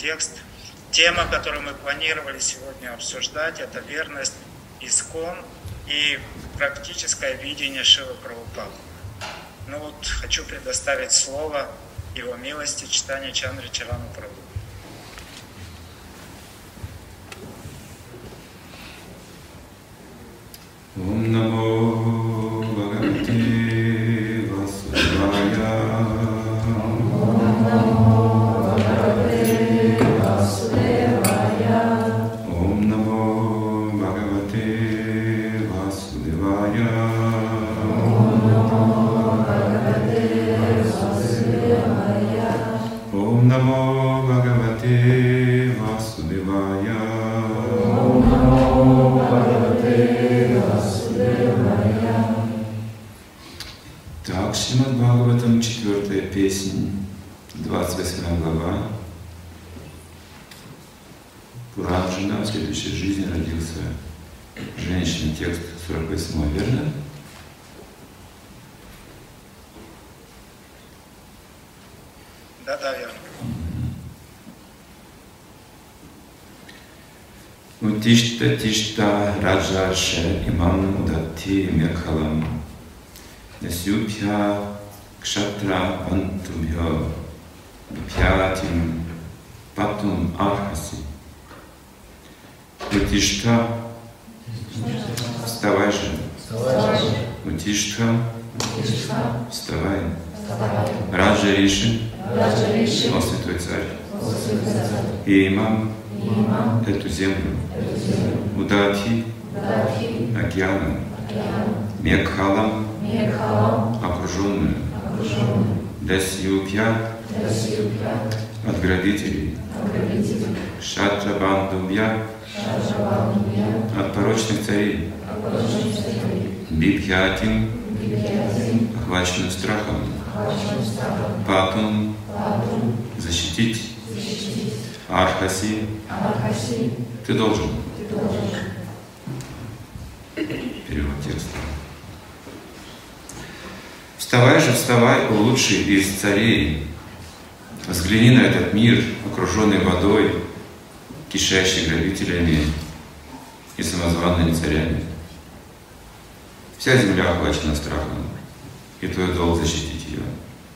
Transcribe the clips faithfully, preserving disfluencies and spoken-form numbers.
текст. Тема, которую мы планировали сегодня обсуждать, это верность Искон и практическое видение Шрилы Прабхупады. Ну вот, хочу предоставить слово Его милости читания Чандри Чарану Прабху. Ом намо Бхагавате Васудевая. Ом намо Бхагавате Васудевая. Ом намо Бхагавате Васудевая. Ом намо Бхагавате Васудевая. Ом намо Бхагавате Васудевая. Ом намо Бхагавате Васудевая. Так, Шримад Бхагаватам, четвертая песня, двадцать восьмая глава. Пуранджана в следующей жизни родился женщина, текст сорок восьмой, верно? Да, да, верно. Утишта тишта раджарша имам дати мекхалам насюбхя кшатра антубхя бхятим патум архаси. Утишта, вставай же. Утишта, вставай. Раджа Риши, о святой царь, и имам эту землю, удати, океаном, мекхалам, окруженную, дасьюпья, от грабителей, шатрабандубья, от порочных царей, бибхятим, охваченным страхом, патум, защитить, архаси, ты должен. Перевод текста. Вставай же, вставай, о лучший из царей. Взгляни на этот мир, окруженный водой, кишащий грабителями и самозванными царями. Вся земля охвачена страхом, и твой долг защитить ее.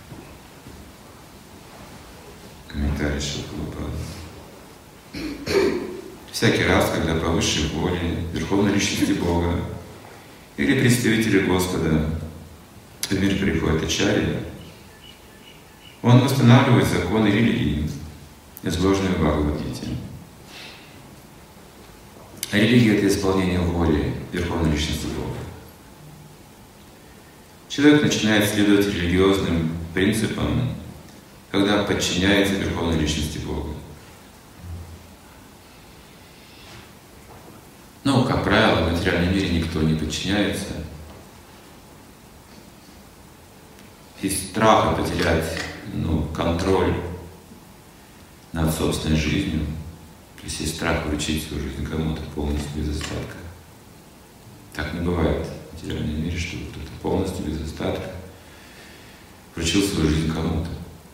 Комментарий Шрилы Прабхупады. Всякий раз, когда по высшей воле Верховной Личности Бога или представители Господа в мир приходит Ачарья, он восстанавливает законы религии, изложенные в Бхагавад-гите. А религия — это исполнение воли Верховной Личности Бога. Человек начинает следовать религиозным принципам, когда подчиняется Верховной Личности Бога. Но, как правило, в материальном мире никто не подчиняется. Из страха потерять ну, контроль над собственной жизнью, то есть из страха вручить свою жизнь кому-то полностью без остатка. Так не бывает в материальном мире, чтобы кто-то полностью без остатка вручил свою жизнь кому-то.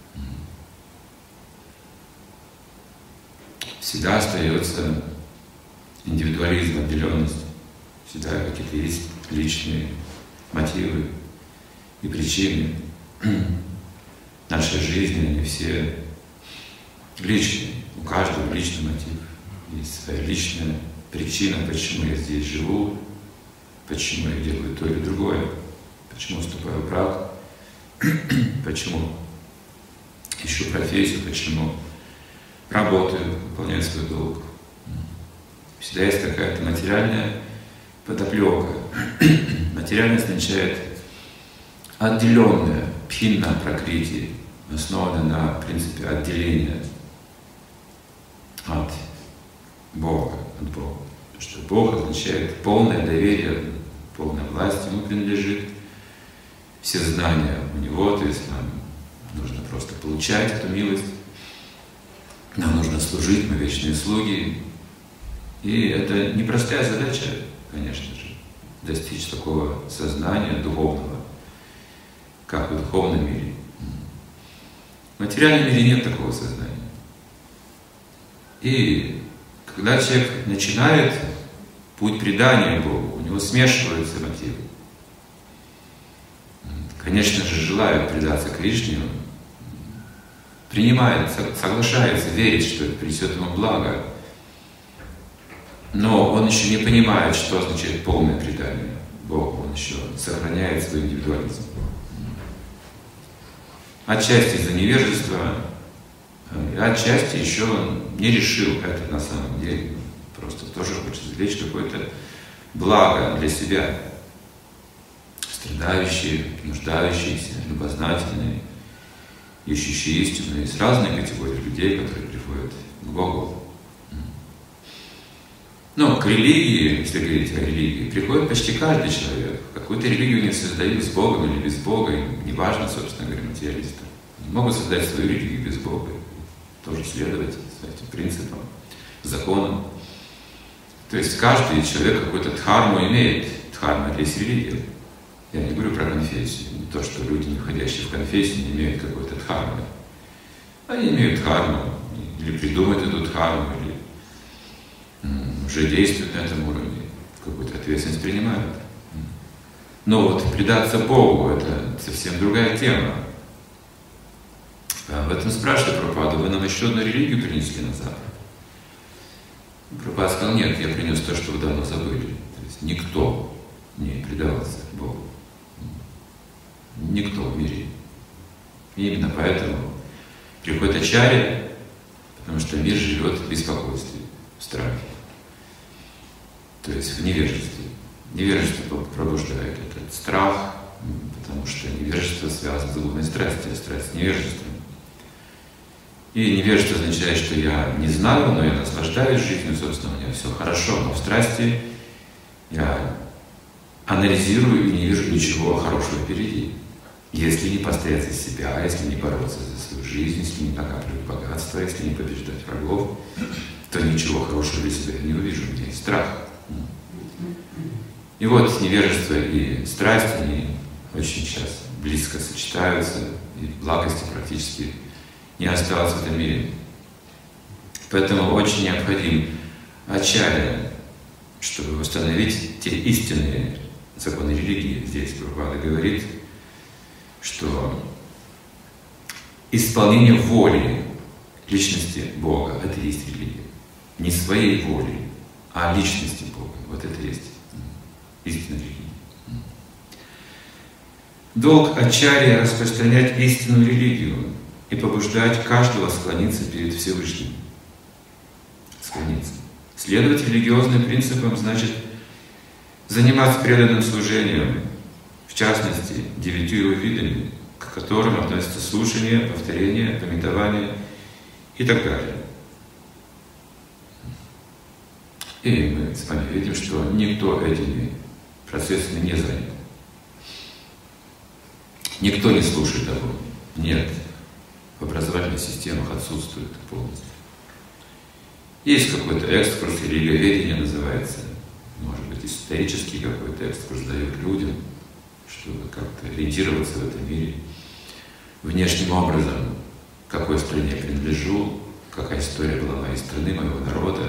Всегда остается индивидуализм, отделенность. Всегда какие-то есть личные мотивы и причины нашей жизни, они все личные. У каждого личный мотив. Есть своя личная причина, почему я здесь живу, почему я делаю то или другое, почему вступаю в брак, почему ищу профессию, почему работаю, выполняю свой долг. Всегда есть какая-то материальная подоплека. Материальность означает отделенная, пхинна пракрити, основанная на принципе отделения от Бога, от Бога. Потому что Бог означает полное доверие, полная власть Ему принадлежит, все знания у Него, то есть нам нужно просто получать эту милость, нам нужно служить, мы вечные слуги. И это непростая задача, конечно же, достичь такого сознания духовного, как в духовном мире. В материальном мире нет такого сознания. И когда человек начинает путь предания Богу, у него смешиваются мотивы. Конечно же, желает предаться Кришне, принимает, соглашается, верит, что это принесет ему благо. Но он еще не понимает, что означает полное предание Богу. Он еще сохраняет свой индивидуализм. Отчасти из-за невежества, отчасти еще он не решил это на самом деле. Просто тоже хочет извлечь какое-то благо для себя. Страдающие, нуждающиеся, любознательные, ищущие истину. Есть разные категории людей, которые приходят к Богу. Но к религии, если говорить о религии, приходит почти каждый человек. Какую-то религию не создают с Богом или без Бога, неважно, собственно говоря, материалисты. Они могут создать свою религию без Бога, тоже следовать этим принципам, законам. То есть каждый человек какую-то дхарму имеет. Дхарма — это есть религия. Я не говорю про конфессию, не то, что люди, не входящие в конфессию, не имеют какой-то дхармы. Они имеют дхарму, или придумают эту дхарму, или уже действуют на этом уровне, какую-то ответственность принимают. Но вот предаться Богу — это совсем другая тема. Об этом спрашивает Прабхупада: вы нам еще одну религию принесли на Запад? Прабхупада сказал: нет, я принес то, что вы давно забыли. То есть никто не предавался Богу. Никто в мире. И именно поэтому приходит ачарья, потому что мир живет в беспокойстве, в страхе. То есть в невежестве. Невежество пробуждает этот страх, потому что невежество связано с духовной страстью, а страсть с невежеством. И невежество означает, что я не знаю, но я наслаждаюсь жизнью, собственно, у меня все хорошо, но в страсти я анализирую и не вижу ничего хорошего впереди. Если не постоять за себя, если не бороться за свою жизнь, если не накапливать богатство, если не побеждать врагов, то ничего хорошего для себя я не увижу, у меня есть страх. И вот невежество и страсть, они очень сейчас близко сочетаются, и благости практически не осталось в этом мире. Поэтому очень необходим ачарья, чтобы восстановить те истинные законы религии. Здесь Прабхупада говорит, что исполнение воли личности Бога — это и есть религия. Не своей воли, а личности Бога. Вот это и есть истинная религия. Долг ачарьи — распространять истинную религию и побуждать каждого склониться перед Всевышним. Склониться. Следовать религиозным принципам значит заниматься преданным служением, в частности, девятью его видами, к которым относятся слушание, повторение, пометование и так далее. И мы с вами видим, что никто этими процессами не занят. Никто не слушает о Боге. Нет. В образовательных системах отсутствует полностью. Есть какой-то экскурс, религиоведение называется, может быть, исторический какой-то экскурс дают людям, чтобы как-то ориентироваться в этом мире внешним образом, к какой стране я принадлежу, какая история была моей страны, моего народа,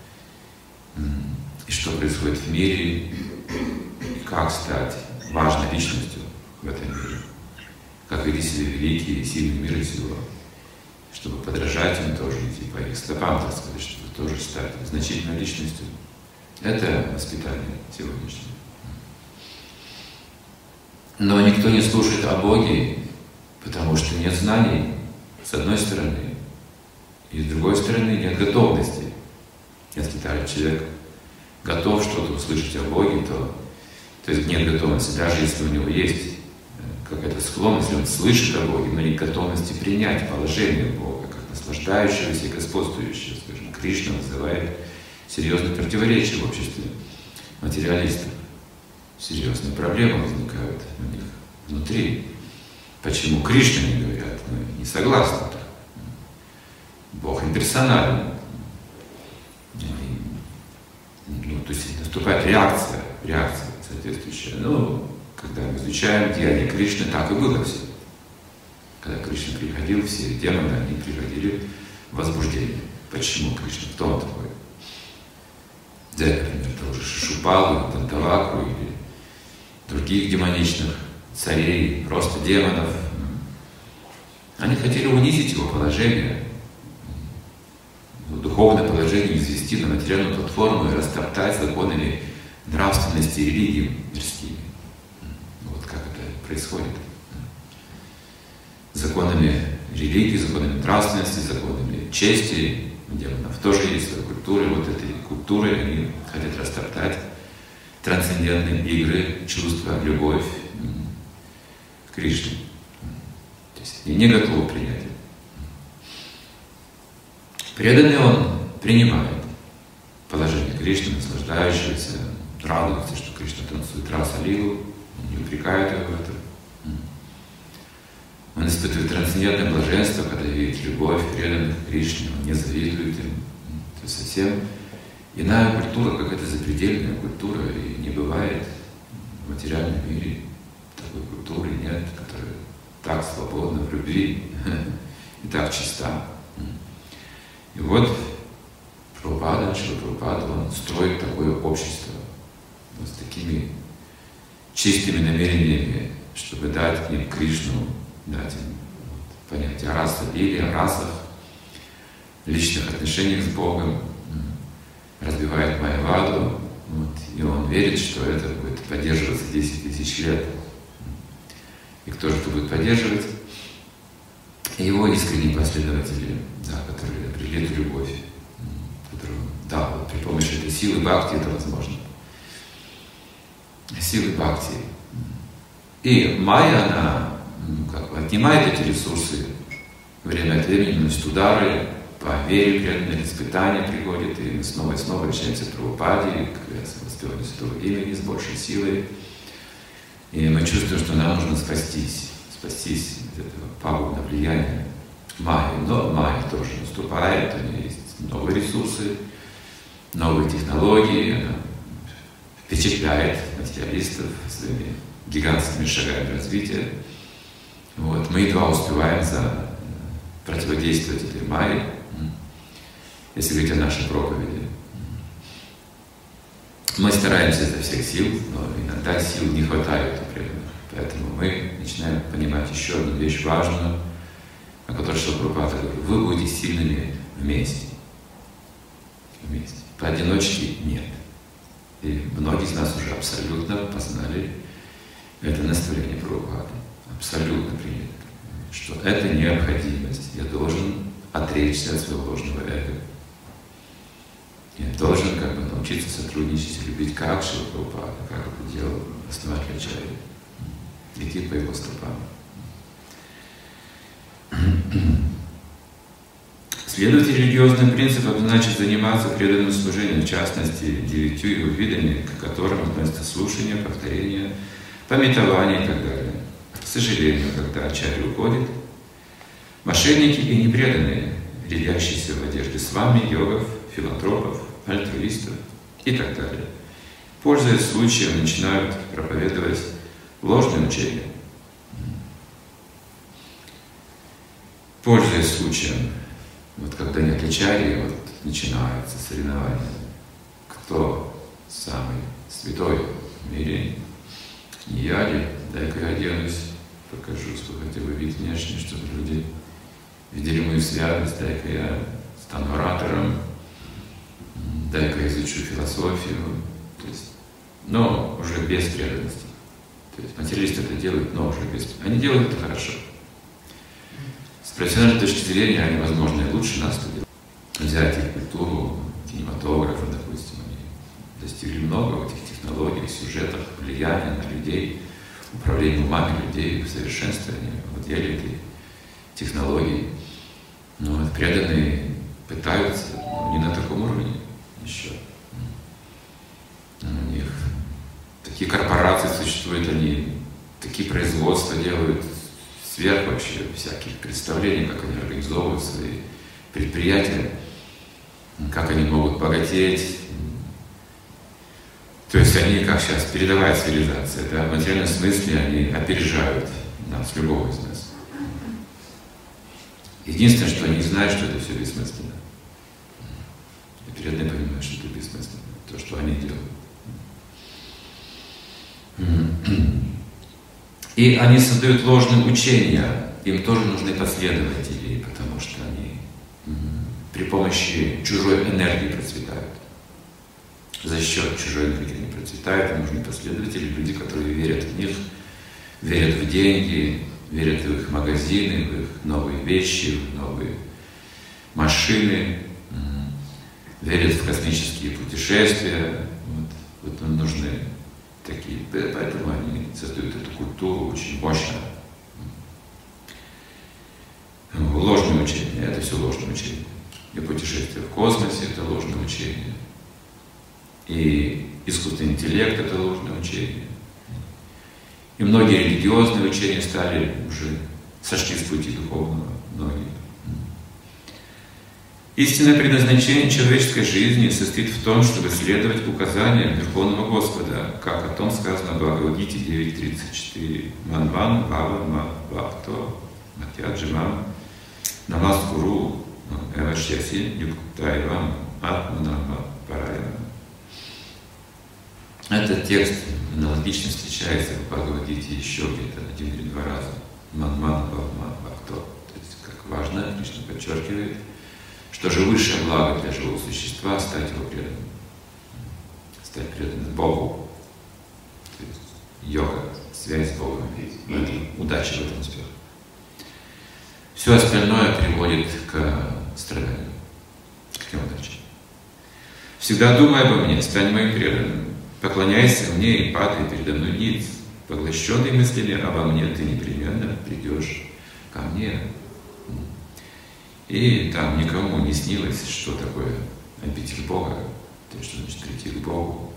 и что происходит в мире, и как стать важной личностью в этом мире, как вели себя великие и сильные мира сего, чтобы подражать им тоже, идти по их стопам, так сказать, чтобы тоже стать значительной личностью. Это воспитание сегодняшнее. Но никто не слушает о Боге, потому что нет знаний, с одной стороны, и с другой стороны нет готовности. Если человек готов что-то услышать о Боге, то, то есть нет готовности, даже если у него есть какая-то склонность, если он слышит о Боге, но нет готовности принять положение Бога, как наслаждающегося и господствующего. Скажем, Кришна вызывает серьезные противоречия в обществе материалистов. Серьезные проблемы возникают у них внутри. Почему Кришна не говорят? Мы не согласны так. Бог имперсонален. Ну, то есть наступает реакция, реакция соответствующая. Ну, когда мы изучаем деяния Кришны, так и было все. Когда Кришна приходил, все демоны, они приходили в возбуждение. почему Кришна, кто он такой. Взять, например, того же Шишупалу, Дантавакру или других демоничных царей, просто демонов. Они хотели унизить его положение, духовное положение извести на материальную платформу и растоптать законами нравственности и религии мирскими. Вот как это происходит. Законами религии, законами нравственности, законами чести. У демонов тоже есть своя культура. Вот этой культурой они хотят растоптать трансцендентные игры, чувства, любовь к Кришне. То есть они не готовы принять. Преданный он принимает положение Кришны, наслаждающийся, радуется, что Кришна танцует раса-лилу, не упрекает его в этом. Он испытывает трансцендентное блаженство, когда видит любовь преданных Кришне, он не завидует им. Это совсем иная культура, какая-то запредельная культура, и не бывает в материальном мире такой культуры нет, которая так свободна в любви и так чиста. И вот Прабхупада, Шрила Прабхупада, он строит такое общество вот с такими чистыми намерениями, чтобы дать им Кришну, дать им вот, понятие о расе или о расах, личных отношениях с Богом, разбивает Майяваду, вот, и он верит, что это будет поддерживаться десять тысяч лет. И кто же это будет поддерживать? Его искренние последователи, да, которые обрели эту любовь, которую, да, вот при помощи этой силы бхакти это возможно. Силы бхакти. И майя, она ну, как бы отнимает эти ресурсы время от времени, наносит удары, по вере преданных испытания приводит, и мы снова и снова обращаемся к Прабхупаде, к воспеванию святого имени с большей силой. И мы чувствуем, что нам нужно спастись, спастись от этого пагубного влияния майи. Но майя тоже наступает, у нее есть новые ресурсы, новые технологии, она впечатляет материалистов своими гигантскими шагами развития. Вот. Мы едва успеваем за противодействовать этой майе, если говорить о нашей проповеди. Мы стараемся изо всех сил, но иногда сил не хватает у преданных. Поэтому мы начинаем понимать еще одну вещь важную, о которой Шрила Прабхупада говорит: вы будете сильными вместе. Вместе. Поодиночке нет. И многие из нас уже абсолютно познали это наставление Прабхупады. Абсолютно приняли, что это необходимость. Я должен отречься от своего ложного эго. Я должен как бы научиться сотрудничать и любить как Шрила Прабхупада, как это делал основатель Ачарья. Идти по его стопам. Следовать религиозным принципам значит заниматься преданным служением, в частности, девятью его видами, к которым относятся слушание, повторение, памятование и так далее. К сожалению, когда Ачарья уходит, мошенники и непреданные, рядящиеся в одежде с вами, йогов, филантропов, альтруистов и так далее, пользуясь случаем, начинают проповедовать ложные учения. Пользуясь случаем, вот когда нет Ачарьи, вот начинается соревнование. Кто самый святой в мире? Не я ли? Дай-ка я оденусь, покажу свой хотя бы вид внешний, чтобы люди видели мою святость, дай-ка я стану оратором, дай-ка я изучу философию. То есть, но уже без преданности. То есть материалисты это делают, но уже без... Они делают это хорошо. С профессиональной точки зрения они, возможно, и лучше нас это делают. Взять их культуру, кинематографа, допустим, они достигли много в этих технологиях, сюжетах, влияния на людей, управления умами людей, в совершенствовании, владели этой технологией. Но вот преданные пытаются, но не на таком уровне еще. У них такие корпорации существуют, они такие производства делают, сверх вообще всяких представлений, как они организовывают свои предприятия, как они могут богатеть. То есть они, как сейчас, передовая цивилизация, да, в материальном смысле они опережают нас, любого из нас. Единственное, что они знают, что это все бессмысленно. И они создают ложные учения, им тоже нужны последователи, потому что они при помощи чужой энергии процветают. За счет чужой энергии они процветают, им нужны последователи, люди, которые верят в них, верят в деньги, верят в их магазины, в их новые вещи, в новые машины, верят в космические путешествия. Вот, вот им нужны такие, поэтому они создают эту культуру очень мощно. Ложные учения, это все ложные учения. И путешествие в космосе — это ложное учение. И искусственный интеллект — это ложное учение. И многие религиозные учения стали уже, сошли с пути духовного, многие. Истинное предназначение человеческой жизни состоит в том, чтобы следовать указаниям Верховного Господа, как о том сказано в Бхагавад-гите девять тридцать четыре. Манван Бава Ма Бхакто Матьяджимам Намаскуру Эвашьяси Юктайвам Атманама Параяна. Этот текст аналогично встречается в Бхагавад-гите еще где-то один или два раза. Манван Бава Ма Бхакто. То есть, как важно, Кришна подчеркивает, что же высшее благо для живого существа — стать его преданным. Стать преданным Богу. То есть йога, связь с Богом. Удача в этом успехе. Все остальное приводит к страданию, к неудаче. Всегда думай обо мне, стань моим преданным. Поклоняйся мне и падай передо мной ниц. Поглощенный мыслями обо мне, ты непременно придешь ко мне. И там никому не снилось, что такое обитель Бога, то есть, что значит прийти к Богу.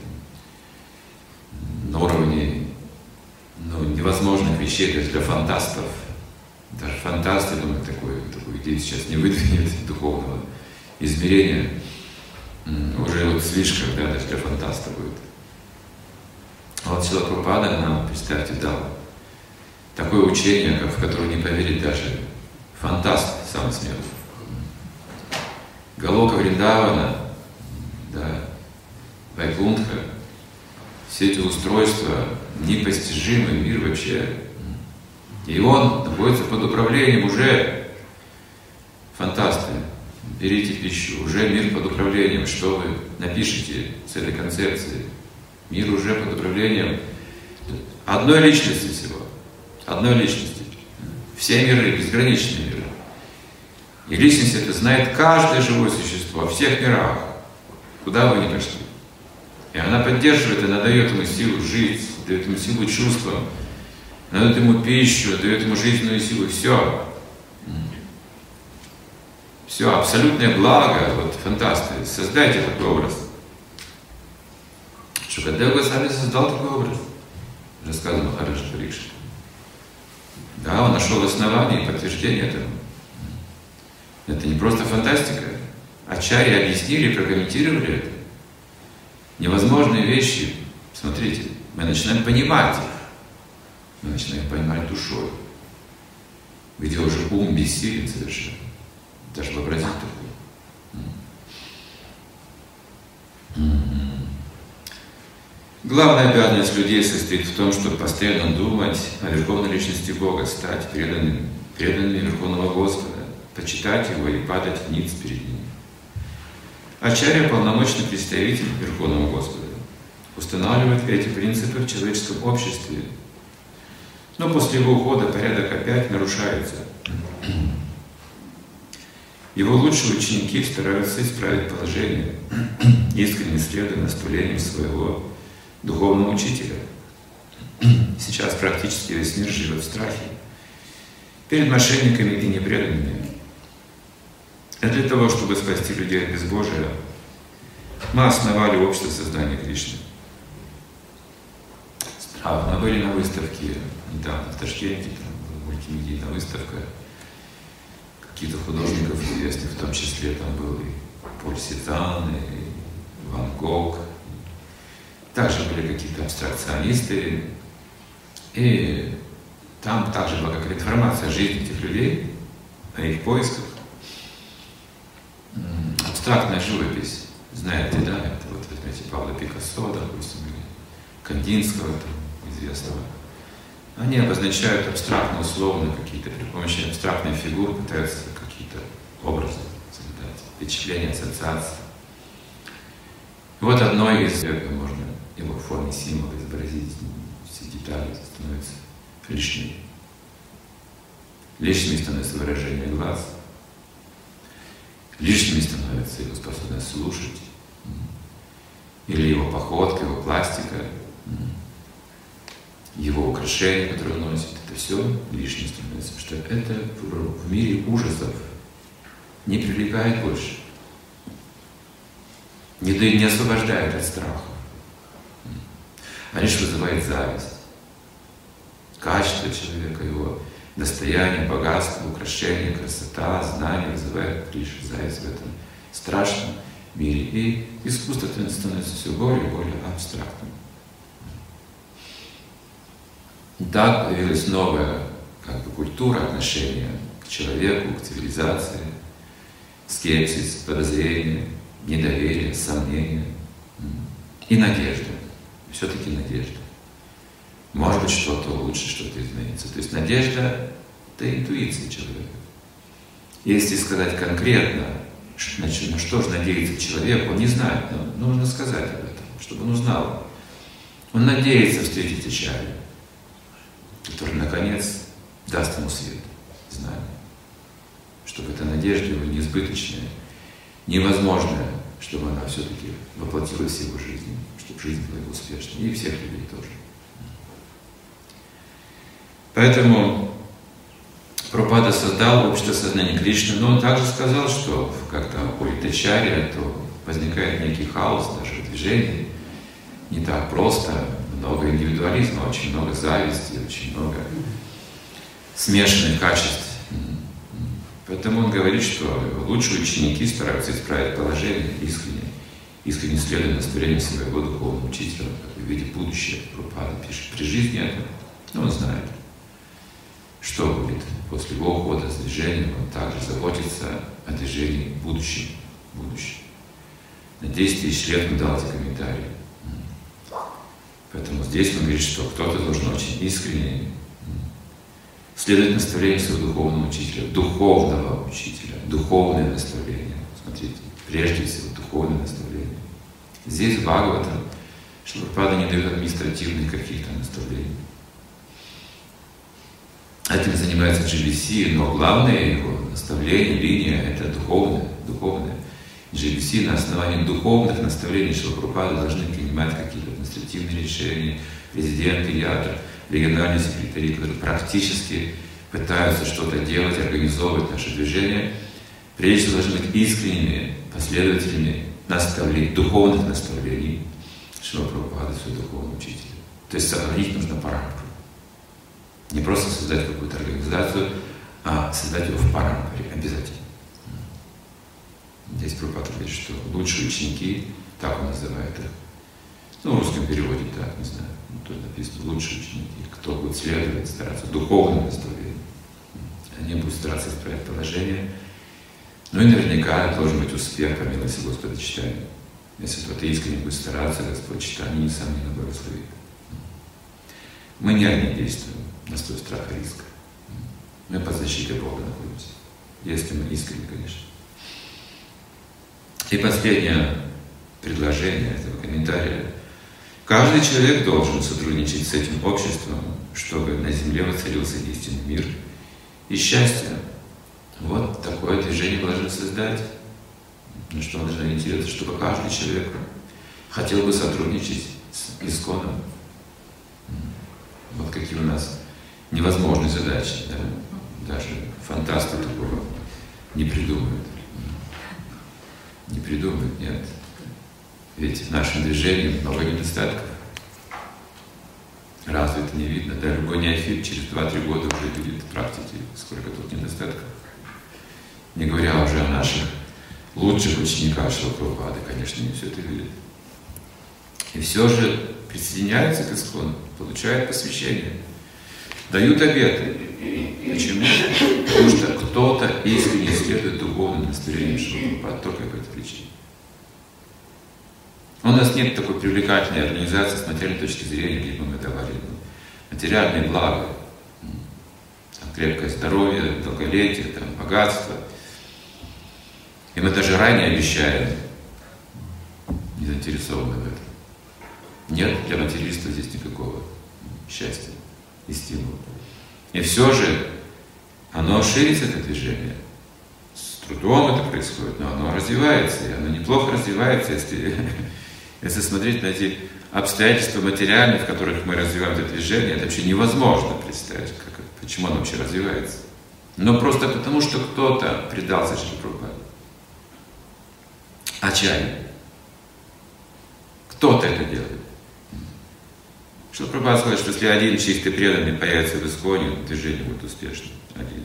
Это на уровне ну, невозможных вещей, то есть для фантастов. Даже фантасты, думаю, такую, такую идею сейчас не выдвинет духовного измерения. Уже вот слишком, да, даже для фантаста будет. А вот Шрила Прабхупада нам, представьте, дал такое учение, в которое не поверит даже фантаст самый смелый. Галока Вриндавана, да, Вайкунтха, все эти устройства, непостижимый мир вообще. И он находится под управлением уже фантасты. Берите пищу, уже мир под управлением. Что вы напишите с этой концепцией? Мир уже под управлением одной личности всего. Одной личности. Все миры, безграничные миры. И личность это знает каждое живое существо, во всех мирах, куда вы ни пошли. И она поддерживает, она дает ему силу жить, дает ему силу чувствам, она дает ему пищу, дает ему жизненную силу, все. Все, абсолютное благо, вот фантасты, создайте такой образ. Шукадев Госвами создал такой образ, рассказывал Махарадж Парикшит. Да, он нашел основание и подтверждение этому. Это не просто фантастика. Ачарьи объяснили, прокомментировали это. Невозможные вещи, смотрите, мы начинаем понимать их. Мы начинаем понимать душой. Где уже ум бессилен совершенно. Даже вообразить такое. Главная обязанность людей состоит в том, чтобы постоянно думать о Верховной Личности Бога, стать преданным, преданными Верховного Господа, почитать Его и падать ниц перед Ним. Ачарья — полномочный представитель Верховного Господа, устанавливает эти принципы в человеческом обществе. Но после его ухода порядок опять нарушается. Его лучшие ученики стараются исправить положение, искренне следуя наставлениям своего духовного учителя. Сейчас практически весь мир живет в страхе перед мошенниками и непреданными. А для того, чтобы спасти людей от безбожия, мы основали общество создания Кришны. А, мы были на выставке недавно в Ташкенте, там была мультимедийная выставка каких-то художников известных, в том числе там был и Поль Сезанн, и Ван Гог. Также были какие-то абстракционисты. И там также была какая-то информация о жизни этих людей, о их поисках. Абстрактная живопись, знаете, да, это вот, возьмите, Пабло Пикассо, допустим, или Кандинского, там, известного Они обозначают абстрактно, условно какие-то, при помощи абстрактной фигуры пытаются какие-то образы создать, впечатления, ассоциации. И вот одной из, можно его в форме символа изобразить, все детали становятся лишними. Лишними становится выражение глаз, лишними становится его способность слушать, или его походка, его пластика, его украшения, которые он носит. Это все лишним становится, что это в мире ужасов не привлекает больше, не, не освобождает от страха, а лишь вызывает зависть. Качество человека, его достояние, богатство, украшение, красота, знания вызывают лишь зависть в этом страшном мире. И искусство становится все более и более абстрактным. Так появилась новая как бы, культура отношения к человеку, к цивилизации, скепсис, подозрение, недоверие, сомнение и надежда. Все-таки надежда. Может быть, что-то лучше, что-то изменится. То есть надежда – это интуиция человека. Если сказать конкретно, значит, на что же надеется человек, он не знает, но нужно сказать об этом, чтобы он узнал. Он надеется встретить Ачарью, который, наконец, даст ему свет, знание. Чтобы эта надежда его неизбыточная, невозможная, чтобы она все-таки воплотилась в его жизни, чтобы жизнь была его успешной, и всех людей тоже. Поэтому Прабхупада создал общество сознания Кришны, но он также сказал, что когда уходит Ачарья, то возникает некий хаос даже в движении. Не так просто, много индивидуализма, очень много зависти, очень много смешанных качеств. Поэтому он говорит, что лучшие ученики стараются исправить положение искренне, искренне следуя наставлению своего духовного учителя, в виде будущего. Прабхупада пишет при жизни это, но он знает, что будет после его ухода с движением, он также заботится о движении в будущем. будущем. На десять тысяч лет он дал эти комментарии. Поэтому здесь он говорит, что кто-то должен очень искренне следовать наставлению своего духовного учителя, духовного учителя, духовное наставление. Смотрите, прежде всего духовное наставление. Здесь в Бхагаватам Шрила Прабхупада не дает административных каких-то наставлений. Этим занимается джи ви си, но главное его наставление, линия – это духовное, духовное. джи ви си на основании духовных наставлений Шрила Прабхупады должны принимать какие-то административные решения, президенты, ятр, региональные секретари, которые практически пытаются что-то делать, организовывать наше движение, прежде всего должны быть искренними последователями наставлений, духовных наставлений Шрила Прабхупады, своего духовного учителя. То есть сохранить нужно парампару. Не просто создать какую-то организацию, а создать ее в парампаре обязательно. Здесь Прабхупада говорит, что лучшие ученики, так он называет их, ну, в русском переводе так, не знаю, ну, тут написано лучшие ученики, кто будет следовать, стараться духовным наставлением. Они будут стараться исправить положение. Ну и наверняка должен быть успех по милости Господа читания. Если кто-то искренне будет стараться, Господь читание, несомненно, благословит. Мы не одни действуем на свой страх и риск. Мы под защитой Бога находимся. Если мы искренне, конечно. И последнее предложение этого комментария. Каждый человек должен сотрудничать с этим обществом, чтобы на земле воцарился истинный мир и счастье. Вот такое движение должны создать. На что он должен ориентироваться, чтобы каждый человек хотел бы сотрудничать с Исконом. Вот какие у нас невозможные задачи. Да? Даже фантасты такого не придумают. Не придумают, нет. Ведь в нашем движении много недостатков. Разве это не видно? Да, любой неофит через два-три года уже видит в практике, сколько тут недостатков. Не говоря уже о наших лучших учениках Шрила Прабхупады, конечно, не все это видят. И все же присоединяются к Искону, получают посвящение, дают обеты. Почему? Потому что кто-то искренне следует духовным наставлениям Шрила Прабхупады только по этой причине. У нас нет такой привлекательной организации с материальной точки зрения, где бы мы давали материальные блага, там, крепкое здоровье, долголетие, там, богатство. И мы даже рай не обещаем, не заинтересованы в этом. Нет для материалиста здесь никакого счастья и стимула. И все же оно ширится, это движение. С трудом это происходит, но оно развивается, и оно неплохо развивается, если, если смотреть на эти обстоятельства материальные, в которых мы развиваем это движение, это вообще невозможно представить, как, почему оно вообще развивается. Но просто потому, что кто-то предался Шрила Прабхупаде. Ачарья. Кто-то это делает. Шрила Прабхупада сказал, что если один чистый преданный появится в Исконе, движение будет успешным. Один.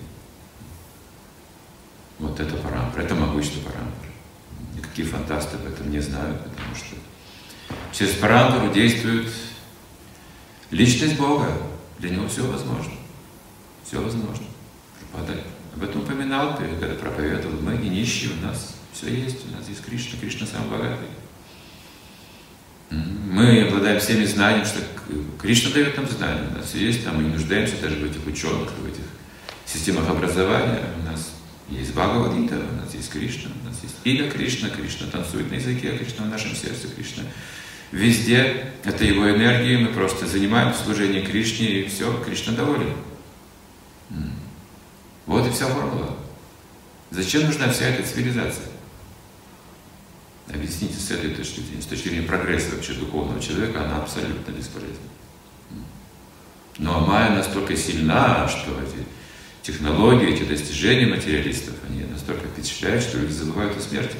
Вот это парампара, это могущество парампара. Никакие фантасты об этом не знают, потому что через парампару действует личность Бога. Для него все возможно. Все возможно. Прабхупада об этом упоминал, когда проповедовал. Мы не нищие, у нас все есть, у нас есть Кришна, Кришна самый богатый. Мы обладаем всеми знаниями, что Кришна дает нам знания. У нас есть, там, мы не нуждаемся даже в этих ученых, в этих системах образования. У нас есть Бхагавад-гита, у нас есть Кришна, у нас есть имя Кришна, Кришна танцует на языке, Кришна в нашем сердце, Кришна везде. Это его энергия, мы просто занимаем служение Кришне, и все, Кришна доволен. Вот и вся формула. Зачем нужна вся эта цивилизация? Объясните с этой точки зрения, с точки зрения прогресса вообще духовного человека, она абсолютно бесполезна. Но майя настолько сильна, что эти технологии, эти достижения материалистов, они настолько впечатляют, что люди забывают о смерти.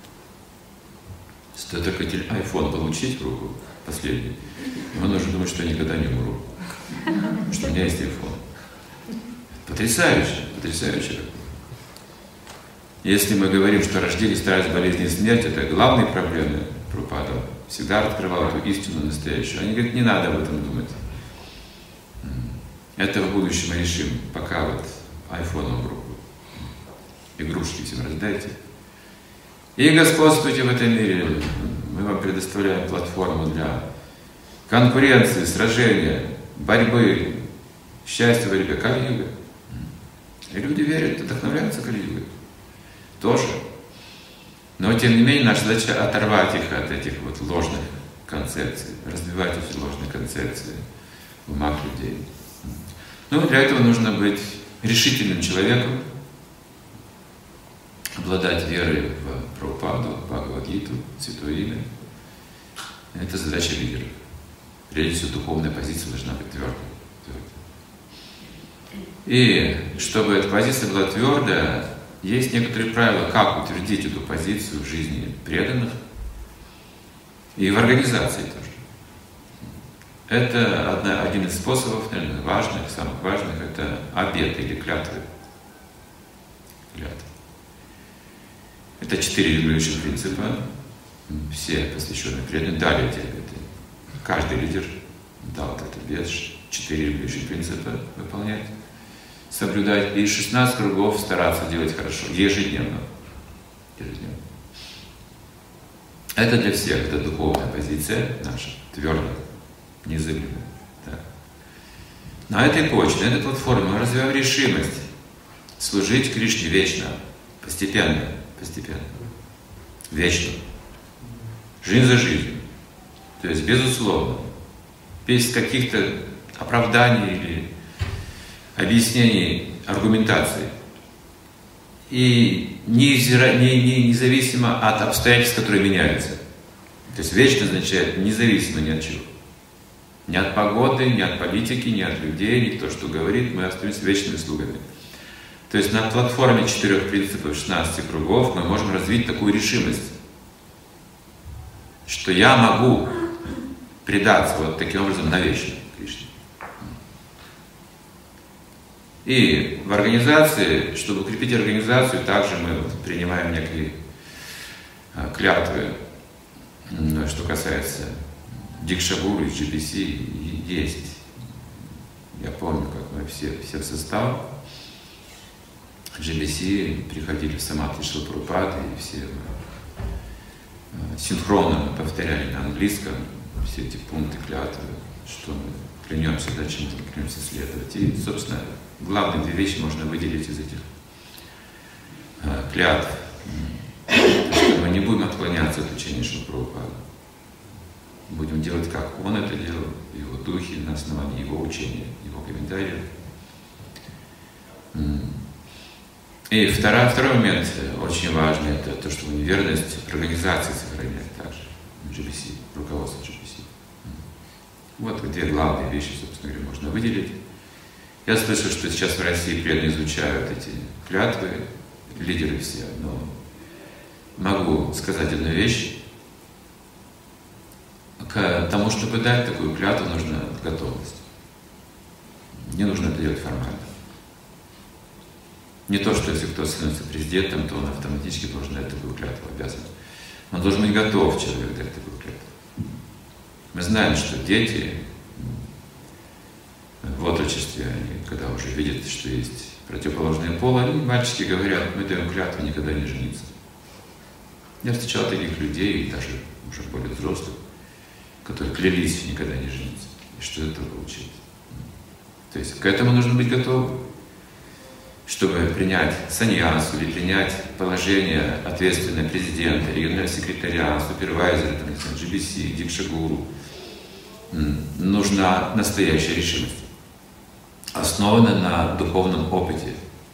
Стоит только айфон получить в руку, последний, он уже думает, что я никогда не умру, потому что у меня есть айфон. Потрясающе, потрясающе. Если мы говорим, что рождение, старость, болезнь и смерть – это главные проблемы Прабхупада, всегда открывал эту истину настоящую. Они говорят, не надо об этом думать. Это в будущем мы решим, пока вот айфоном в руку. Игрушки всем раздайте. И господствуйте в этом мире. Мы вам предоставляем платформу для конкуренции, сражения, борьбы, счастья в борьбе. Кали-юга. И люди верят, вдохновляются Кали-югой. Тоже. Но, тем не менее, наша задача оторвать их от этих вот ложных концепций, развивать эти ложные концепции в умах людей. Ну, для этого нужно быть решительным человеком, обладать верой в Прабхупаду, в Бхагавад-гиту, в Святое Имя. Это задача лидеров. Прежде всего, духовная позиция должна быть твердой. И чтобы эта позиция была твердая, есть некоторые правила, как утвердить эту позицию в жизни преданных и в организации тоже. Это одна, один из способов, наверное, важных, самых важных, это обеты или клятвы. Клятвы. Это четыре регулирующих принципа. Все посвященные преданные дали эти обеты. Каждый лидер дал этот обет, четыре регулирующих принципа выполнять, соблюдать, и шестнадцать кругов стараться делать хорошо, ежедневно. ежедневно. Это для всех, это духовная позиция наша, твердая, незыблемая. Да. На этой почве, на этой платформе мы развиваем решимость служить Кришне вечно, постепенно, постепенно, вечно, жизнь за жизнью. То есть, безусловно, без каких-то оправданий или объяснений, аргументаций. И независимо от обстоятельств, которые меняются. То есть вечно означает независимо ни от чего. Ни от погоды, ни от политики, ни от людей, ни кто что говорит, мы остаемся вечными слугами. То есть на платформе четырех принципов, шестнадцати кругов мы можем развить такую решимость, что я могу предаться вот таким образом навечно Кришне. И в организации, чтобы укрепить организацию, также мы принимаем некие клятвы, что касается Дикшагуру и джи би си, есть. Я помню, как мы все, все в состав джи би си приходили в Самадхи Шрилы Прабхупады, и все мы синхронно повторяли на английском все эти пункты клятвы, что мы клянемся, да, чем-то клянемся следовать. И, собственно, главные две вещи можно выделить из этих э, клятв. Что мы не будем отклоняться от учения Шрила Прабхупады. Будем делать, как он это делал, в его духе, на основании его учения, его комментариев. И второй, второй момент очень важный, это то, что верность организации сохраняет также джи би си, руководство джи би си. Вот две главные вещи, собственно говоря, можно выделить. Я слышал, что сейчас в России преданно изучают эти клятвы, лидеры все, но могу сказать одну вещь. К тому, чтобы дать такую клятву, нужна готовность. Не нужно это делать формально. Не то, что если кто становится президентом, то он автоматически должен дать такую клятву, обязан. Он должен быть готов, человек, дать такую клятву. Мы знаем, что дети в отрочестве, они, когда уже видят, что есть противоположный пол, они, мальчики, говорят: мы даем клятву никогда не жениться. Я встречал таких людей, даже уже более взрослых, которые клялись никогда не жениться. И что это получилось? То есть к этому нужно быть готовым. Чтобы принять саньясу или принять положение ответственного президента, регионального секретаря, супервайзера, там, джи би си, дикшагуру, нужна настоящая решимость, основанная на духовном опыте,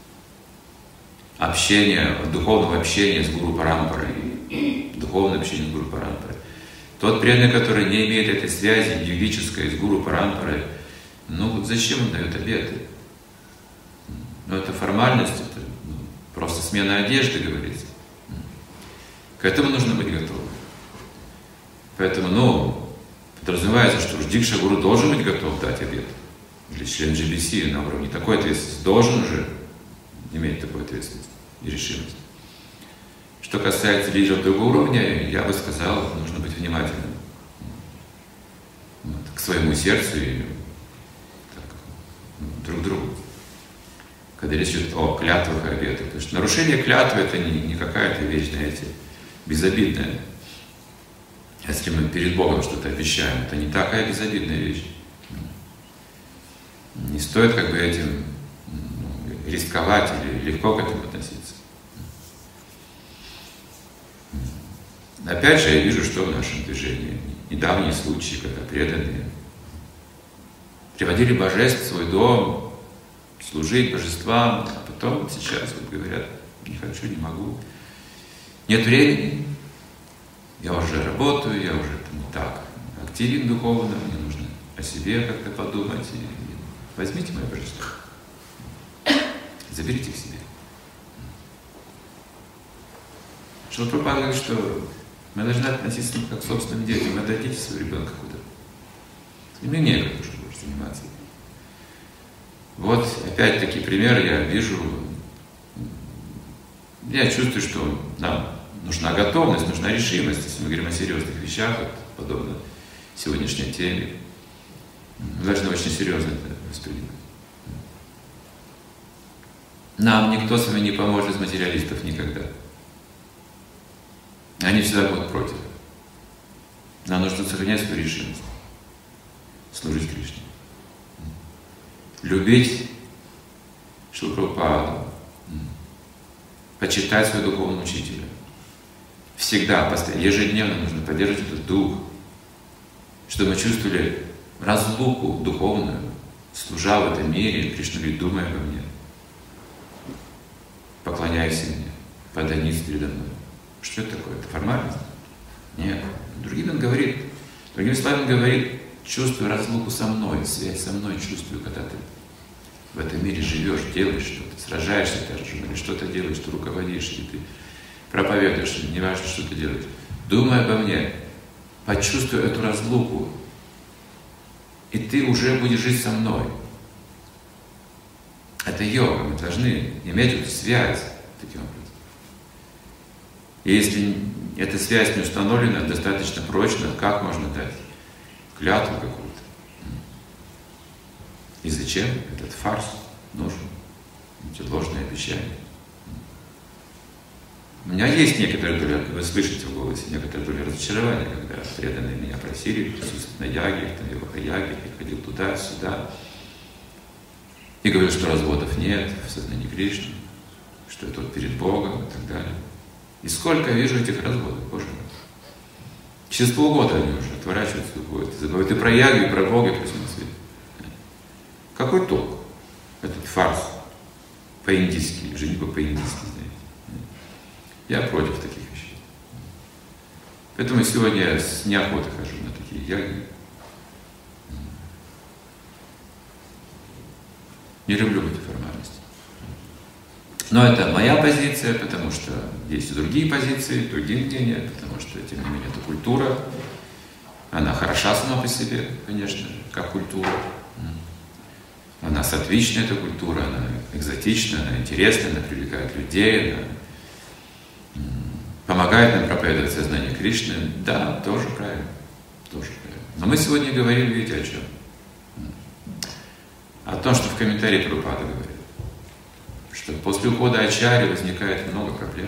общения, духовного общения с Гуру Парампарой, духовное общение с Гуру Парампарой. Тот преданный, который не имеет этой связи йогической с Гуру Парампарой, ну зачем он дает обеты? Но это формальность, это ну, просто смена одежды, говорится. К этому нужно быть готовым. Поэтому, ну, подразумевается, что уж дикшагуру должен быть готов дать обет. Или член джи би си на уровне такой ответственности должен уже иметь такую ответственность и решимость. Что касается лидеров другого уровня, я бы сказал, нужно быть внимательным вот, к своему сердцу и так, друг к другу. Когда речь идет о клятвах и обетах. Потому что нарушение клятвы — это не, не какая-то вещь, знаете, безобидная. Если мы перед Богом что-то обещаем, это не такая безобидная вещь. Не стоит как бы этим ну, рисковать или легко к этому относиться. Опять же, я вижу, что в нашем движении недавние случаи, когда преданные приводили божеств в свой дом, служить божествам, а потом сейчас вот говорят: не хочу, не могу, нет времени, я уже работаю, я уже там, так активен духовно, мне нужно о себе как-то подумать. И возьмите мое божество, заберите к себе. Шрила Прабхупада говорит, что мы должны относиться как к собственным детям. Отдадите своего ребенка куда-то. Мне некогда уже больше заниматься. Вот опять-таки пример я вижу. Я чувствую, что нам нужна готовность, нужна решимость. Если мы говорим о серьезных вещах, вот, подобно сегодняшней теме, мы должны очень серьезно это воспринимать. Нам никто с вами не поможет из материалистов никогда. Они всегда будут против. Нам нужно сохранять свою решимость, служить Кришне. Любить Шрилу Прабхупаду, почитать своего духовного учителя. Всегда, постоянно, ежедневно нужно поддерживать этот дух, чтобы мы чувствовали разлуку духовную, служа в этом мире. Кришна говорит: думай обо мне, поклоняйся мне, поданись передо мной. Что это такое? Это формальность? Нет. Другим он говорит, другими словами он говорит: чувствую разлуку со мной, связь со мной чувствую, когда ты в этом мире живешь, делаешь что-то, сражаешься, ты, Арджуна, или что-то делаешь, ты руководишь, или ты проповедуешь, или не важно, что ты делаешь. Думай обо мне, почувствуй эту разлуку, и ты уже будешь жить со мной. Это йога, мы должны иметь эту связь таким образом. И если эта связь не установлена достаточно прочно, как можно дать клятву какую-то? И зачем этот фарс нужен? Эти ложные обещания. У меня есть некоторые доли, вы слышите в голосе, некоторые доли разочарования, когда преданные меня просили присутствовать на яге, там, Виваха-яге, приходил туда, сюда. И говорил, что разводов нет в сознании Кришны, что это вот перед Богом и так далее. И сколько я вижу этих разводов, Боже мой. Через полгода они уже отворачиваются, уходят, забывают и про ягу, и про Бога, и про смысл. Какой толк? Этот фарс по-индийски, женитьба по-индийски, знаете. Я против таких вещей. Поэтому сегодня я с неохотой хожу на такие яги. Не люблю эти формальности. Но это моя позиция, потому что есть и другие позиции, другие мнения, потому что, тем не менее, это культура. Она хороша сама по себе, конечно, как культура. Она сатвичная, эта культура, она экзотичная, она интересная, она привлекает людей, она помогает нам проповедовать сознание Кришны. Да, тоже правильно, тоже правильно. Но мы сегодня говорим, видите, о чем? О том, что в комментарии Прабхупада говорит, что после ухода Ачарьи возникает много проблем.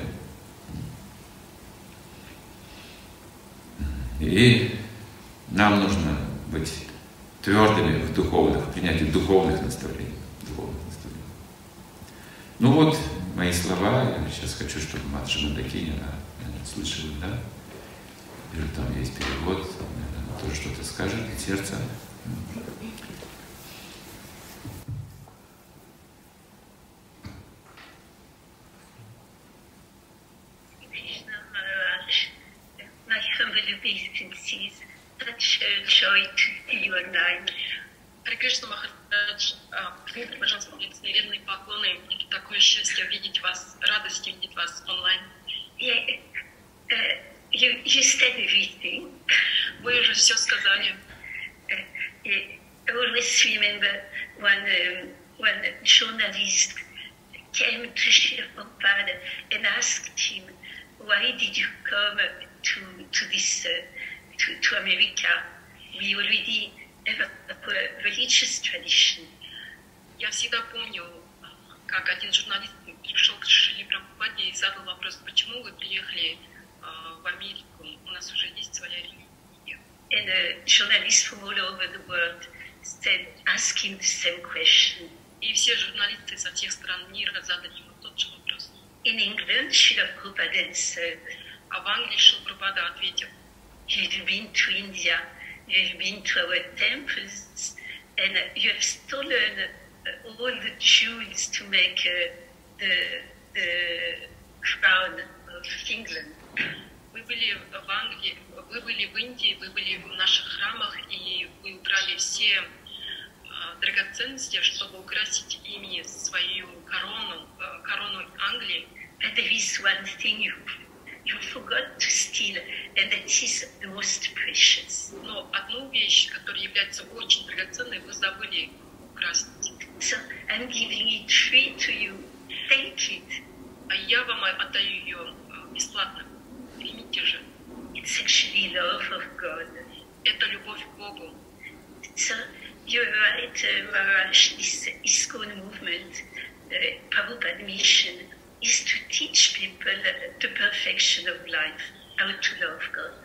И нам нужно быть твердыми в духовных, в принятии духовных наставлений. Духовных наставлений. Ну вот мои слова. Я сейчас хочу, чтобы Мадхи Мандакини, она, наверное, слышала, да? Или там есть перевод, наверное, тоже что-то скажет от сердца. Харе Кришна, Махарадж, пожалуйста, смиренные поклоны. Это такое счастье видеть вас, радость видеть вас онлайн. Yeah, uh, you, you said everything. Вы уже все сказали. Uh, I always remember when, um, when a journalist came to Srila Prabhupada and asked him, why did you come to, to this, uh, to, to America? We already have a, a religious tradition. Я всегда помню, как один журналист пришел к Шриле Прабхупаде и задал вопрос, почему вы приехали uh, в Америку? У нас уже есть своя религия. And uh, journalists from all over the world said, ask him the same question. И все журналисты со всех стран мира задали ему тот же вопрос. In England, Srila Prabhupada answered, а в Англии Шрила Прабхупада ответил, you've been to India, you've been to our temples, and uh, you have stolen uh, all the jewels to make uh, the, the crown of England. Вы были в Англии, вы были в Индии, вы были в наших храмах, и вы убрали все uh, драгоценности, чтобы украсить ими свою корону, uh, корону Англии. And there is one thing you, you forgot to steal, and that is the most precious. Но одну вещь, которая является очень драгоценной, вы забыли украсть. So I'm giving it free to you. Take it. А я вам отдаю ее бесплатно. Примите же. It's actually love of God. Это любовь к Богу. So you're right, uh, Maharaj, this ISKCON movement, the Prabhupada mission, is to teach people the perfection of life, how to love God.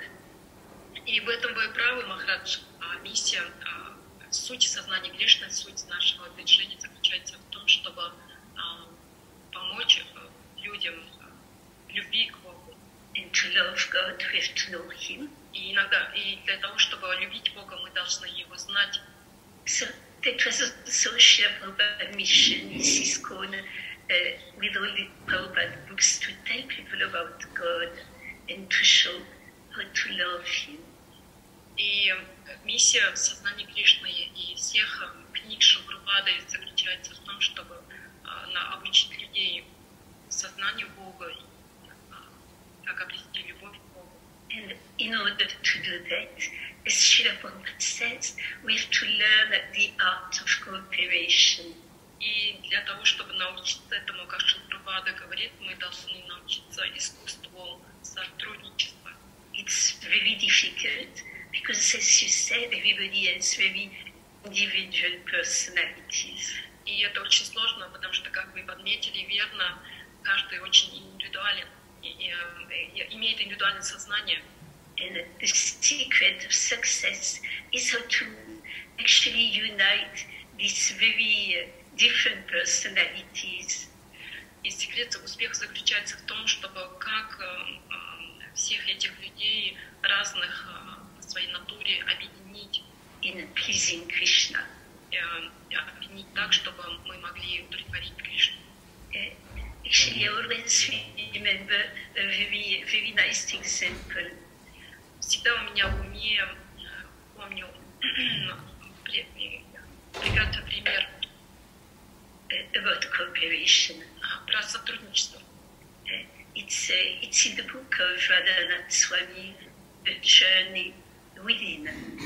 И в этом вы правы, Махарадж. Миссия, суть сознания Кришны, суть нашего движения заключается в том, чтобы помочь людям в любви к Богу. And to love God, we have to know Him. И иногда, и для того, чтобы любить Бога, мы должны Его знать. So that was also Srila Prabhupada mission, this ISKCON, uh, with all the Prabhupada books, to tell people about God and to show how to love Him. И миссия сознания Кришны и всех книг Шрилы Прабхупады заключается в том, чтобы обучить людей сознанию Бога, как обрести любовь к Богу. And in order to do that, as Srila Prabhupada says, we have to learn the art of cooperation. И для того, чтобы научиться этому, как Шрила Прабхупада говорит, мы должны научиться искусству сотрудничества. It's very difficult because, as you said, everybody has very individual personalities. И это очень сложно, потому что, как вы подметили верно, каждый очень индивидуален. имеет индивидуальное сознание. And the secret of success is how to actually unite these very different personalities. И секрет успеха заключается в том, чтобы как всех этих людей разных по своей натуре объединить. In pleasing Krishna. Объединить так, чтобы мы могли удовлетворить Кришну. Uh, actually, I always remember a very, very nice example. Всегда у меня в уме, помню, прекрасный пример about cooperation. Про сотрудничество. Uh, it's, uh, it's in the book of Radhanath Swami, The Journey Within.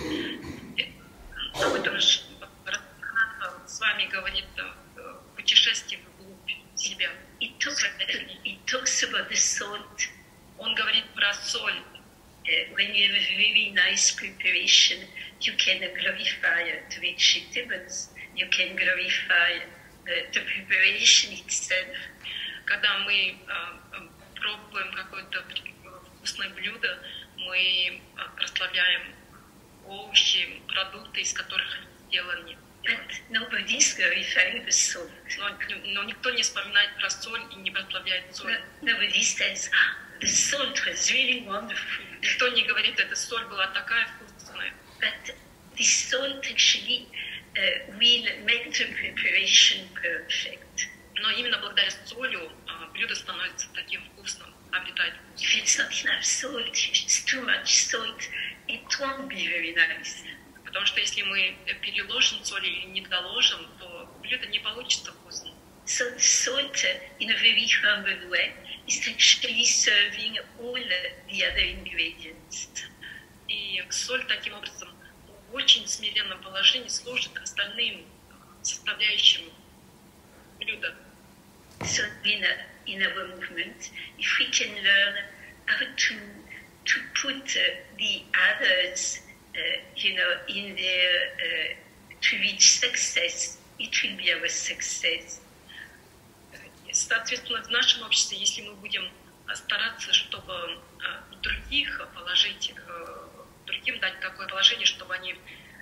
Об этом же Радханаth с вами говорит путешествие вглубь себя. It talks, it talks about the salt. Он говорит про соль. Uh, when you have a very nice preparation, you can glorify the vegetables, you can glorify the, the preparation itself. Когда мы uh, пробуем какое-то вкусное блюдо, мы uh, прославляем овощи, продукты, из которых они сделаны. But nobody is glorifying the salt. Но, но никто не вспоминает про соль и не прославляет соль. No, nobody says, the salt was really wonderful. Никто не говорит, эта соль была такая вкусная. But the salt actually uh, will make the preparation perfect. Но именно благодаря соли блюдо становится таким вкусным, обретает вкус. If it's not enough salt, if it's too much salt, it won't be very nice. Потому что если мы переложим соль или не доложим, то блюдо не получится вкусным. So the salt, uh, in a very humble way, is actually serving all the other ingredients. И соль таким образом в очень смиренном положении служит остальным составляющим блюда. So in, a, in our movement, if we can learn how to to put uh, the others, uh, you know, in their uh, to reach success, it will be our success. Соответственно, в нашем обществе, если мы будем стараться, чтобы других положить, другим дать такое положение, чтобы они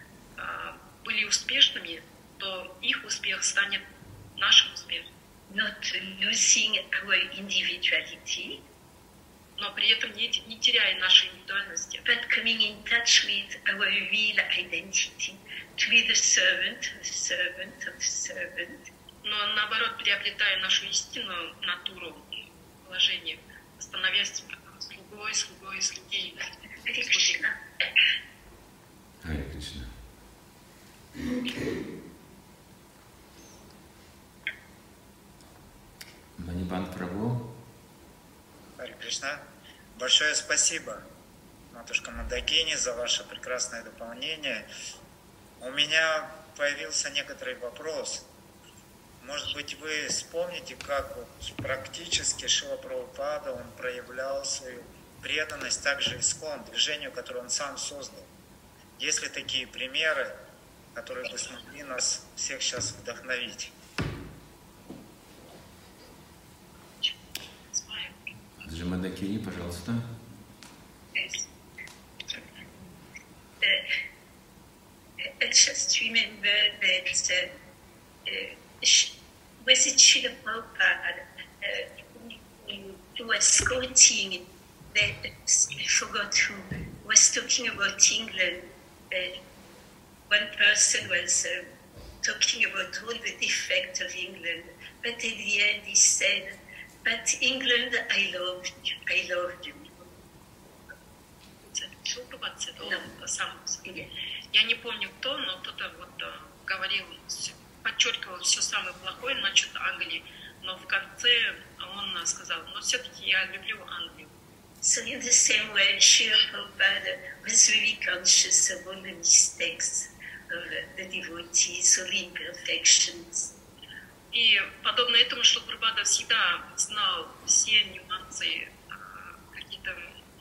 были успешными, то их успех станет нашим успехом. Not losing our individuality, но при этом не, не теряя нашей индивидуальности, but coming in touch with our real identity, to be the servant, the servant of the servant. Но наоборот, приобретая нашу истинную натуру, положение, становясь слугой, слугой, слугой. Харе Кришна. Харе Кришна. Манипант Прабhu. Харе Кришна. Большое спасибо, матушка Мандакини, за ваше прекрасное дополнение. У меня появился некоторый вопрос. Может быть, вы вспомните, как вот практически Шрила Прабхупада он проявлял свою преданность также ИСККОН, движению, которое он сам создал. Есть ли такие примеры, которые бы смогли нас всех сейчас вдохновить? Мандакини, пожалуйста. I just remember that uh, uh, was it Srila Prabhupada uh, who was quoting that, I forgot who, was talking about England. Uh, one person was uh, talking about all the defects of England, but at the end he said, but England, I love you, I love you. Я не помню кто, но кто-то вот говорил, подчеркивал все самое плохое насчет Англии, но в конце он сказал, но все-таки я люблю Англию. So in the same way, Srila Prabhupada was really conscious of all the mistakes of the devotees, all the imperfections. И подобно этому, что Прабхупада всегда знал все нюансы, какие-то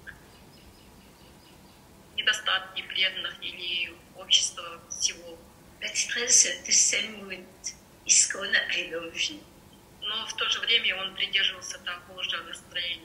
недостатки преданных или общества всего. But it was the same with ISKCON, I love you. Но в то же время он придерживался такого же настроения.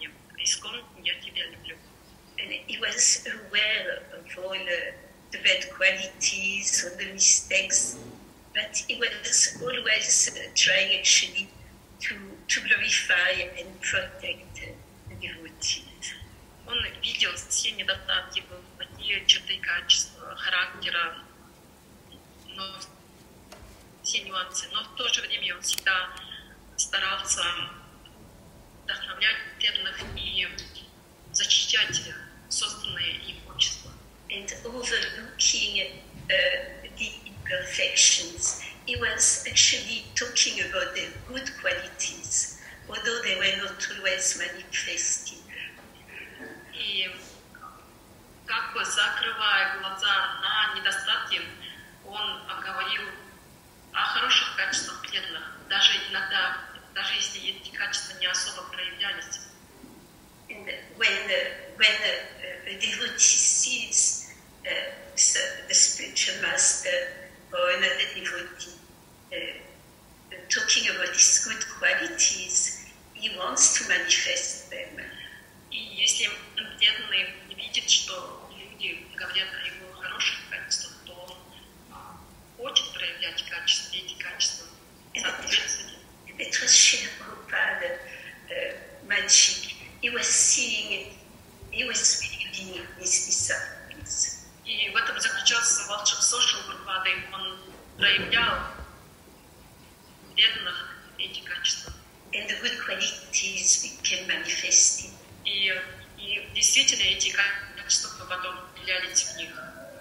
Искон, я тебя люблю. And he was aware of all uh, the bad qualities or the mistakes, but he was always uh, trying actually to, to glorify and protect uh, the devotees. Он видел все недостатки, плохие черты качества, характера, но все нюансы, но в то же время он всегда старался вдохновлять преданных и защищать созданное им общество. And overlooking uh, the imperfections, he was actually talking about the good qualities, although they were not always manifested. И как бы закрывая глаза на недостатки, он говорил о хороших качествах преданных, даже иногда, даже если эти качества не особо проявлялись. And when uh, when uh, a devotee sees uh, so the spiritual master or another devotee uh, talking about his good qualities, he wants to manifest them. И если преданный видит, что люди говорят о его хороших качествах, то он а, хочет проявлять качества, эти качества, соответственно. It was Srila Prabhupada uh, magic. He was seeing, he was reading his disciples. И в этом заключался волшебство Шрилы Прабхупады. Он проявлял преданных эти качества. And the good qualities became manifested. И, и действительно эти качества потом проявлялись в них.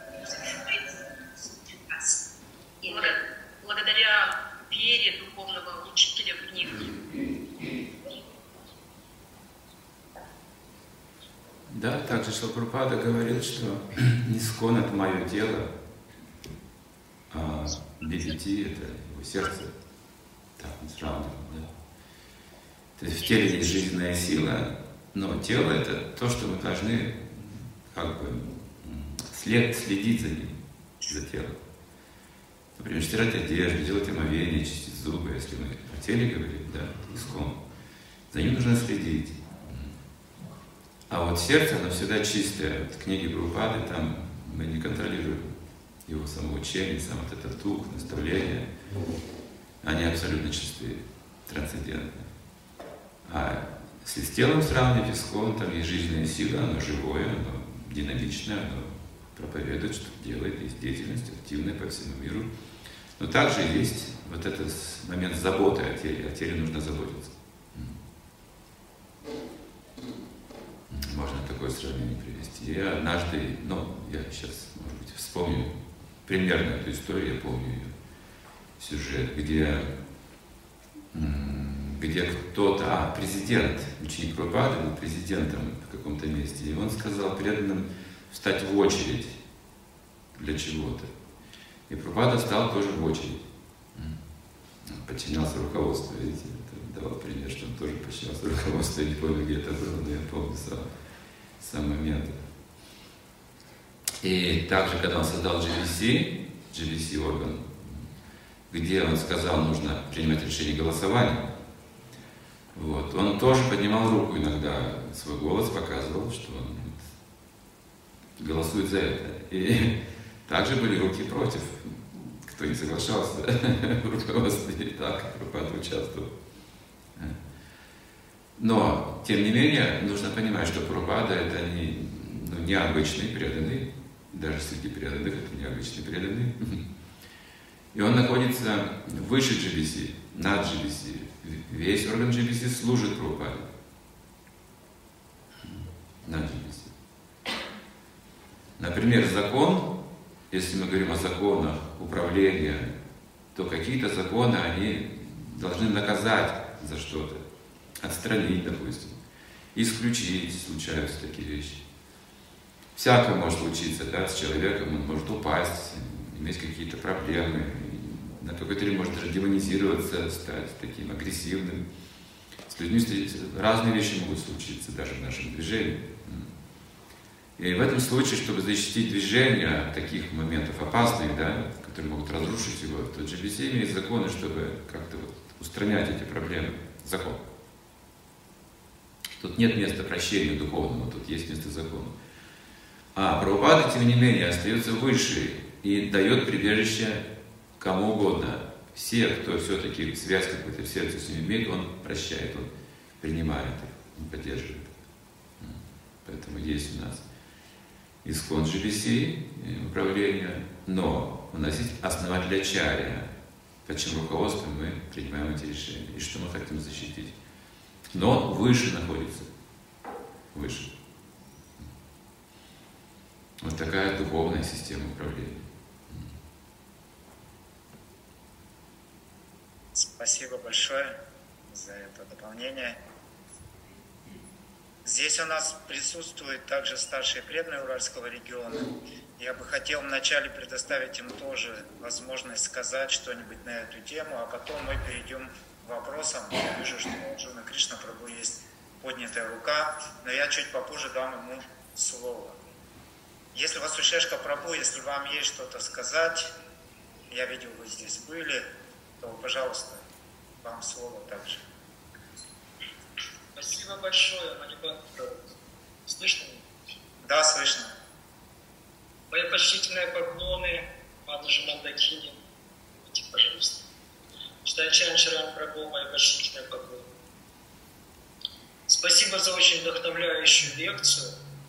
Благодаря вере духовного учителя в них. Да, также Шрила Прабхупада говорил, что Искон — это мое тело, а би пи ти — это его сердце. Так, он сравнивал, да. То есть в теле есть жизненная сила, но тело — это то, что мы должны как бы след, следить за ним, за телом. Например, стирать одежду, делать омовение, чистить зубы, если мы о теле говорим, да, Искон. За ним нужно следить. А вот сердце, оно всегда чистое. Вот в книге Прабхупады там мы не контролируем его самоучение, сам вот этот дух, наставление. Они абсолютно чистые, трансцендентные. А если с телом сравнивать Искон, там есть жизненная сила, оно живое, оно динамичное, оно проповедует, что делает, есть деятельность активная по всему миру. Но также есть вот этот момент заботы о теле. О теле нужно заботиться. Можно такое сравнение привести. Я однажды, ну, я сейчас, может быть, вспомню примерно эту историю, я помню ее, сюжет, где, где кто-то, а, президент, ученик Прабхупады был президентом в каком-то месте, и он сказал преданным встать в очередь для чего-то. И Прабхупада встал тоже в очередь. Подчинялся руководству, видите, это давал пример, что он тоже подчинялся руководству, я не помню, где это было, но я помню сам, сам момент. И также, когда он создал джи би си, джи би си орган, где он сказал, нужно принимать решение голосования, вот, он тоже поднимал руку иногда, свой голос показывал, что он голосует за это. И также были руки против, кто не соглашался в руководстве, так Прабхупада участвовал. Но, тем не менее, нужно понимать, что Прабхупада — это не, ну, необычный преданный, даже среди преданных это необычный преданный. И он находится выше джи би си, над джи би си. Весь орган джи би си служит Прабхупаде. Над джи би си. Например, закон, если мы говорим о законах управления, то какие-то законы, они должны наказать за что-то, отстранить, допустим, исключить, случаются такие вещи. Всякое может случиться, да, с человеком, он может упасть, иметь какие-то проблемы, на какой-то время может даже демонизироваться, стать таким агрессивным. С людьми разные вещи могут случиться, даже в нашем движении. И в этом случае, чтобы защитить движение от таких моментов опасных, да, которые могут разрушить его, то джи би си имеет законы, чтобы как-то вот устранять эти проблемы. Закон. Тут нет места прощению духовному, тут есть место закону. А Прабхупада, тем не менее, остается выше и дает прибежище кому угодно. Все, кто все-таки связь какую-то в сердце с ним имеет, он прощает, он принимает их, он поддерживает. Поэтому есть у нас Искон джи би си управление, но у нас есть основатель ачарья, под чьим руководством мы принимаем эти решения и что мы хотим защитить. Но он выше находится. Выше. Вот такая духовная система управления. Спасибо большое за это дополнение. Здесь у нас присутствует также старшие преданные Уральского региона. Я бы хотел вначале предоставить им тоже возможность сказать что-нибудь на эту тему, а потом мы перейдем к вопросам. Я вижу, что у Арджуна Кришна Прабху есть поднятая рука, но я чуть попозже дам ему слово. Если вас Васушешка Прабху, если вам есть что-то сказать, я видел, вы здесь были, то, пожалуйста, вам слово также. Спасибо большое, Манипат Прабху. Слышно меня? Да, слышно. Мои почтительные поклоны Матуши Мандакини. Идите, пожалуйста. Читачан Шрам Прабху, мои почтительные поклоны. Спасибо за очень вдохновляющую лекцию.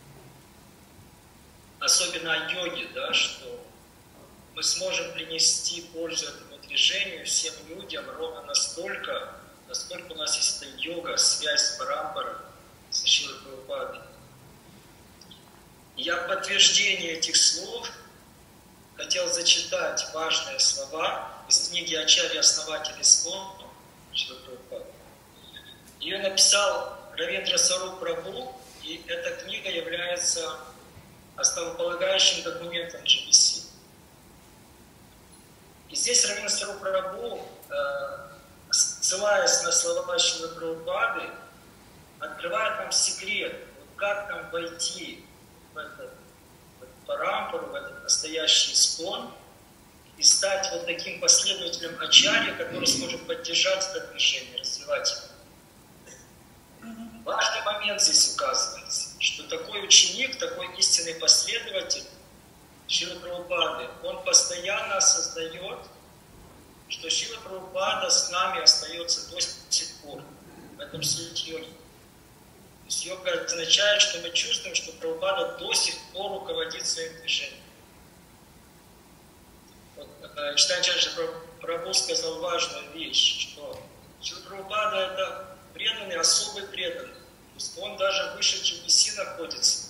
Особенно о йоге, да, что мы сможем принести пользу этому движению всем людям ровно настолько, насколько у нас есть эта йога, связь с Парампарой, с Шрилой Прабхупадой. Я в подтверждение этих слов хотел зачитать важные слова из книги Ачарья основатель Искон Шрилы Прабхупады. Ее написал Равиндра Сару Прабху, и эта книга является основополагающим документом джи би си. И здесь Равиндра Сару Прабху, э, ссылаясь на слова Шрилы Прабхупады, открывает нам секрет, как нам войти в этот, в этот парампару, в этот настоящий искон и стать вот таким последователем ачарьи, который сможет поддержать это движение, развивать его. Важный момент здесь указывается, что такой ученик, такой истинный последователь Шрилы Прабхупады, он постоянно осознает, что Шрила Прабхупада с нами остается до сих пор. В этом суть йоги. То есть йога означает, что мы чувствуем, что Прабхупада до сих пор руководит своим движением. Вот, Читачан Прабху сказал важную вещь, что Шрила Прабхупада — это преданный, особый преданный. То есть он даже выше джи би си находится.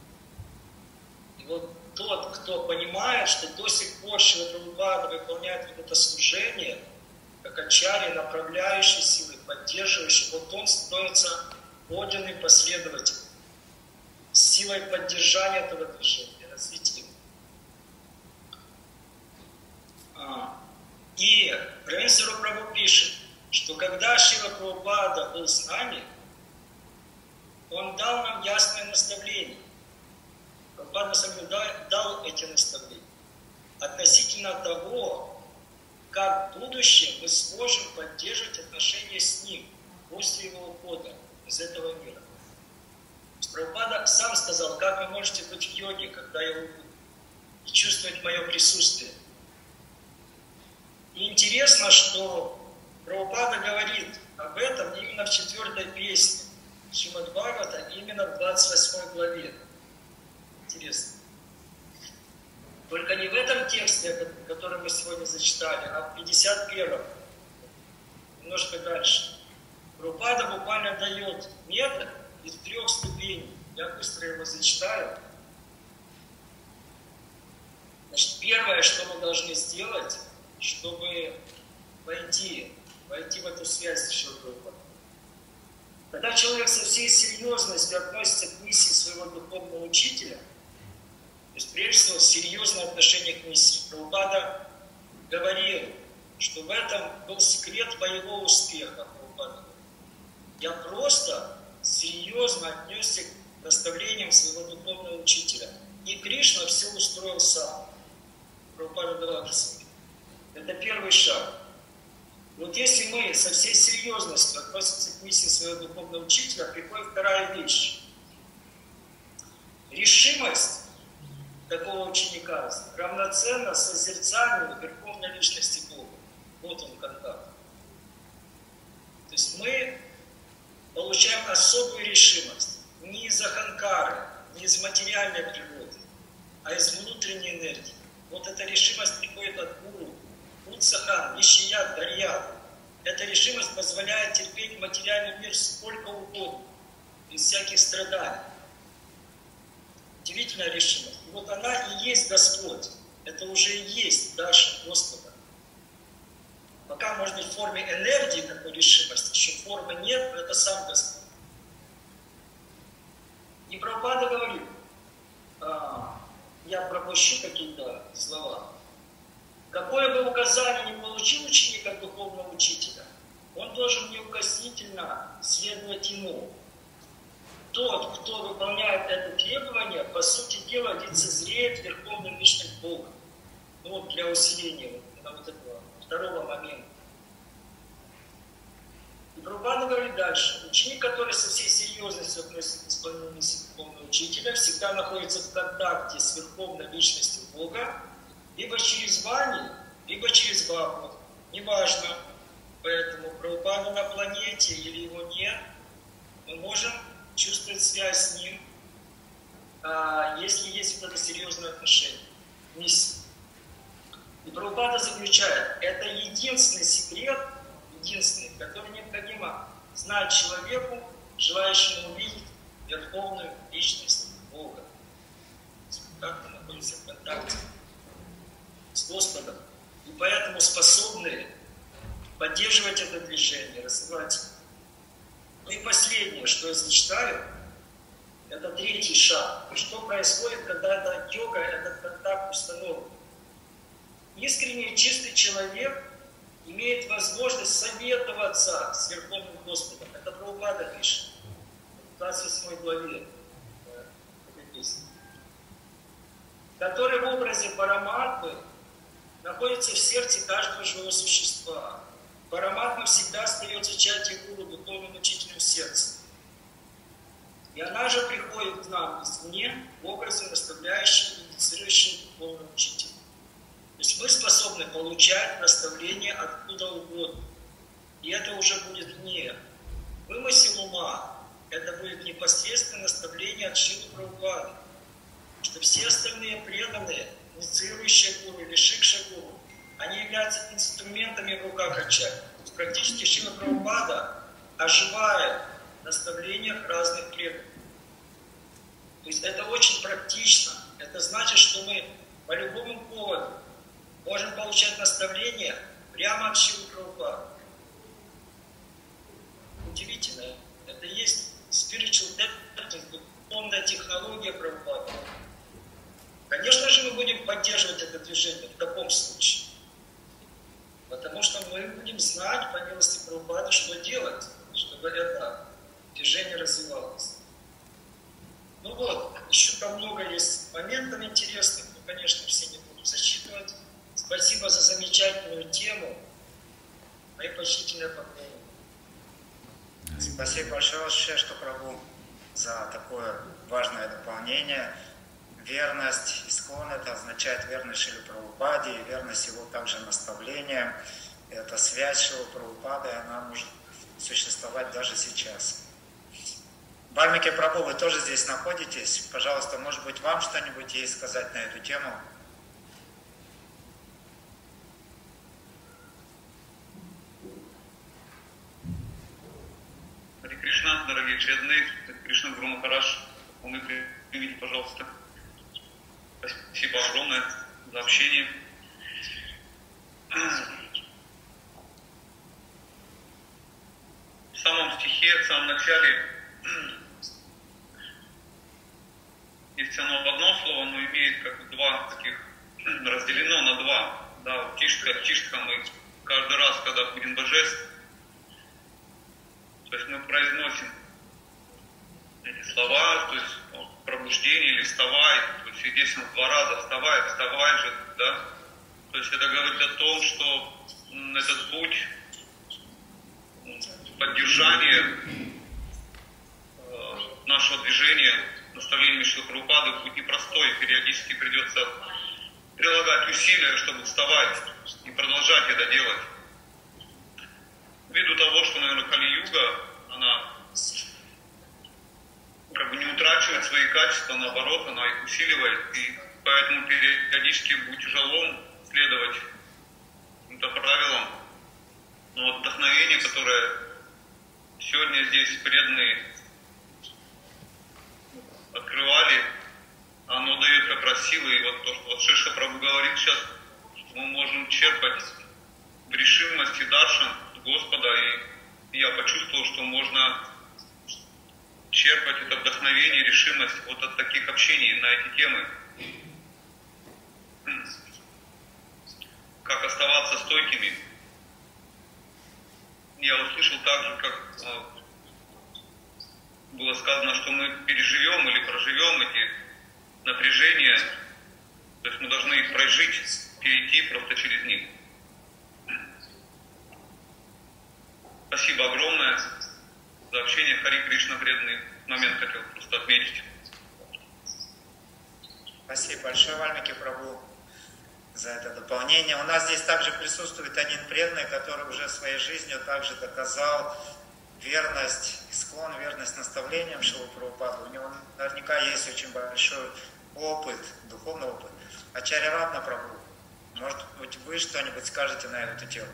И вот тот, кто понимает, что до сих пор Шрила Прабхупада выполняет вот это служение, как ачарья, направляющий силы, поддерживающий, вот он становится подлинным последователем, с силой поддержания этого движения, развития. А, и Равиндра Сару Прабху пишет, что когда Шрила Прабхупада был с нами, он дал нам ясное наставление. Прабхупада на самом деле дал эти наставления относительно того, как в будущем мы сможем поддерживать отношения с ним после его ухода из этого мира. Прабхупада сам сказал, как вы можете быть в йоге, когда я уйду, и чувствовать мое присутствие. И интересно, что Прабхупада говорит об этом именно в четвертой песне Шримад Бхагавата, именно в двадцать восьмой главе. Интересно. Только не в этом тексте, который мы сегодня зачитали, а в пятьдесят первом, немножко дальше. Прабхупада буквально дает метод из трех ступеней. Я быстро его зачитаю. Значит, первое, что мы должны сделать, чтобы войти, войти в эту связь с Шрилой Прабхупадой. Когда человек со всей серьезностью относится к миссии своего духовного учителя, то есть прежде всего серьезное отношение к миссии. Прабхупада говорил, что в этом был секрет моего успеха. Прабхупада. Я просто серьезно отнесся к наставлениям своего духовного учителя. И Кришна все устроил сам. Прабхупада давал. Это первый шаг. Вот если мы со всей серьезностью относимся к миссии своего духовного учителя, приходит вторая вещь. Решимость такого ученика равноценна созерцанию Верховной Личности Бога. Вот он контакт. То есть мы получаем особую решимость не из аханкары, не из материальной природы, а из внутренней энергии. Вот эта решимость приходит от Гуру. Утсахан, Нищият, Дарьят. Эта решимость позволяет терпеть материальный мир сколько угодно, без всяких страданий. Удивительная решимость. И вот она и есть Господь. Это уже и есть Даршан Господа. Пока может быть в форме энергии такой решимости, еще формы нет, но это сам Господь. И Прабхупада говорит, а, я пропущу какие-то слова. Какое бы указание ни получил ученик от духовного учителя, он должен неукоснительно следовать ему. Тот, кто выполняет это требование, по сути дела, лицезреет верховным личным Богом. Ну вот для усиления вот, на вот этого второго момента. И Прабхупада говорит дальше. Ученик, который со всей серьезностью относится к исполнению миссии духовного учителя, всегда находится в контакте с верховной личностью Бога, либо через вани, либо через бхакти. Неважно. Поэтому Прабхупада на планете или его нет, мы можем чувствовать связь с ним, а, если есть вот это серьезное отношение. Миссия. И Прабхупада заключает, это единственный секрет, единственный, который необходимо знать человеку, желающему увидеть верховную личность Бога. Как мы находимся в контакте с Господом. И поэтому способны поддерживать это движение, развивать. Ну и последнее, что я зачитаю, это третий шаг. Что происходит, когда эта йога, этот контакт установлен? Искренний, чистый человек имеет возможность советоваться с Верховным Господом. Это Прабхупада пишет в двадцать восьмой главе этой песни. Который в образе Параматмы находится в сердце каждого живого существа. Параматма всегда остается частью Гуру, духовным учителем сердца. И она же приходит к нам извне в образе наставляющего и инициирующего духовного учителя. То есть мы способны получать наставления откуда угодно. И это уже будет не вымысел ума, это будет непосредственное наставление от Шрилы Прабхупады. Что все остальные преданные, инициирующие гуру или шикша гуру, они являются инструментами в руках ачарьи. Практически Шрила Прабхупада оживает в наставлениях разных преданных. То есть это очень практично. Это значит, что мы по любому поводу можем получать наставления прямо от Шрилы Прабхупады. Удивительно. Это и есть spiritual technique, духовная технология Прабхупады. Конечно же, мы будем поддерживать это движение в таком случае. Потому что мы будем знать, по милости Прабхупады, что делать, чтобы это движение развивалось. Ну вот, еще там много есть моментов интересных, но, конечно, все не буду зачитывать. Спасибо за замечательную тему. Мои почтительные поклоны. Спасибо большое, Шешка Прабху, за такое важное дополнение. Верность Искон — это означает верность Шриле Прабхупаде, и верность его также наставлениям. Это связь Шрилы Прабхупады, она может существовать даже сейчас. Вальмики Прабху, вы тоже здесь находитесь. Пожалуйста, может быть, вам что-нибудь есть сказать на эту тему? Харе Кришна, дорогие преданные, Харе Кришна, Гуру Махарадж, вы примите, пожалуйста. Спасибо огромное за общение. В самом стихе, в самом начале, если оно в одно слово, оно имеет как бы два таких, разделено на два. Да, тишка, тишка мы каждый раз, когда будем божеств, то есть мы произносим эти слова, то есть пробуждение или вставай, то есть здесь он два раза вставай, вставай же, да, то есть это говорит о том, что этот путь поддержание э, нашего движения, наставлениями Шрилы Прабхупады. Путь непростой, периодически придется прилагать усилия, чтобы вставать и продолжать это делать. Ввиду того, что, наверное, Кали-юга, она как бы не утрачивает свои качества, наоборот, она их усиливает, и поэтому периодически будет тяжело следовать каким-то правилам. Но вот вдохновение, которое сегодня здесь преданные открывали, оно дает как раз силы. И вот то, что вот Шри Шрила Прабху говорит сейчас, что мы можем черпать в решимости даршан Господа, и я почувствовал, что можно черпать это вдохновение, решимость вот от таких общений на эти темы. Как оставаться стойкими. Я услышал также, как было сказано, что мы переживем или проживем эти напряжения, то есть мы должны их прожить, перейти просто через них. Спасибо огромное за общение. Хари Кришна, преданный момент хотел просто отметить. Спасибо большое, Вальмики Прабху, за это дополнение. У нас здесь также присутствует один преданный, который уже своей жизнью также доказал верность, склон, верность наставлениям Шрилы Прабхупады. У него наверняка есть очень большой опыт, духовный опыт. Ачарья Ратна Прабху, может быть, вы что-нибудь скажете на эту тему?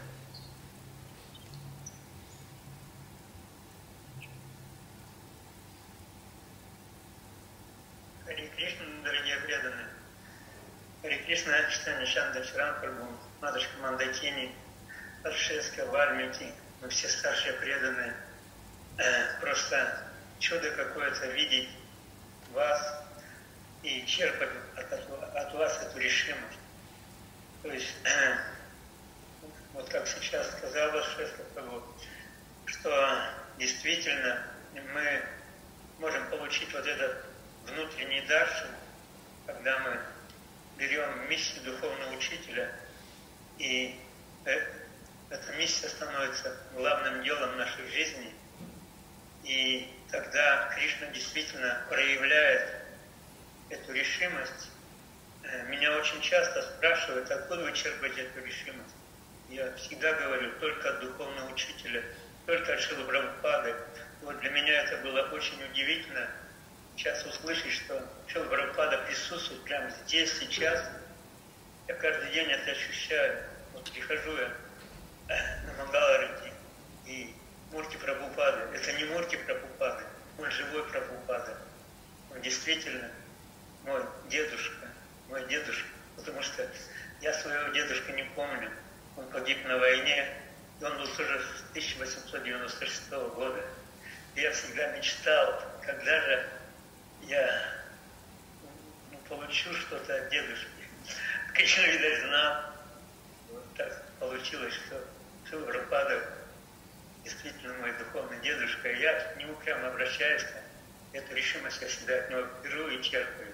Хари Кришна, дорогие преданные. Хари Кришна, Читания Чанда Чаран Прабху, Матушка Мандакини, Паршеска, Вальмики, мы все старшие преданные. Э, просто чудо какое-то видеть вас и черпать от, от, от вас эту решимость. То есть, э, вот как сейчас сказала Шеска Прабху, что действительно мы можем получить вот этот внутренний даршан, когда мы берем миссию духовного учителя, и эта миссия становится главным делом нашей жизни, и тогда Кришна действительно проявляет эту решимость. Меня очень часто спрашивают, откуда вы черпаете эту решимость. Я всегда говорю, только от духовного учителя, только от Шрилы Прабхупады. Вот для меня это было очень удивительно, сейчас услышать, что Шрила Прабхупада присутствует прямо здесь, сейчас. Я каждый день это ощущаю. Вот прихожу я на Мангаларати, и Мурти Прабхупады, это не Мурти Прабхупады, он живой Прабхупада. Он действительно мой дедушка, мой дедушка, потому что я своего дедушку не помню. Он погиб на войне, и он был тоже с тысяча восемьсот девяносто шестого года. И я всегда мечтал, когда же я ну, получу что-то от дедушки. Конечно, видать, знал. Вот так получилось, что Шрила Прабхупада действительно мой духовный дедушка. И я к нему прямо обращаюсь. Эту решимость я всегда от него беру и черпаю.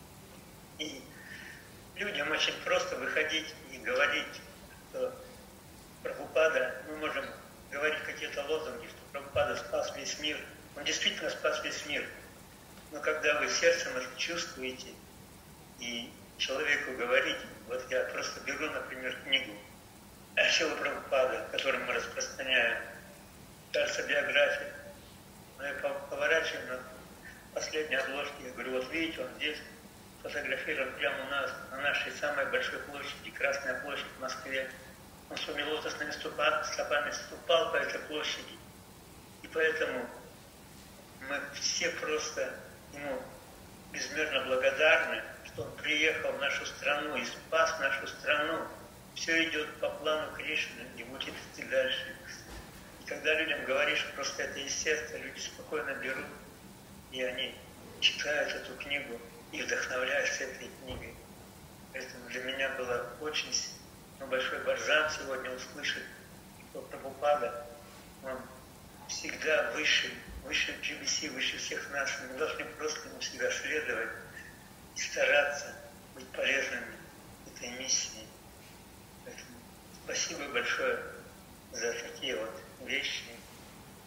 И людям очень просто выходить и говорить, что Прабхупада, мы можем говорить какие-то лозунги, что Прабхупада спас весь мир. Он действительно спас весь мир. Но когда вы сердцем это чувствуете и человеку говорите, вот я просто беру, например, книгу Шрилы Прабхупады, которую мы распространяем, кажется, биография, но я поворачиваю на последней обложке, я говорю, вот видите, он здесь фотографирован прямо у нас, на нашей самой большой площади, Красная площадь в Москве. Он своими лотосными стопами ступал по этой площади. И поэтому мы все просто ему безмерно благодарны, что он приехал в нашу страну и спас нашу страну. Все идет по плану Кришны и будет идти дальше. И когда людям говоришь, просто это из сердца, люди спокойно берут, и они читают эту книгу и вдохновляются этой книгой. Поэтому для меня было очень ну, большой бальзам сегодня услышать, что Прабхупада, он всегда выше, выше джи би си, выше всех нас. Мы должны просто ему всегда следовать и стараться быть полезными этой миссии. Поэтому спасибо большое за такие вот вещи.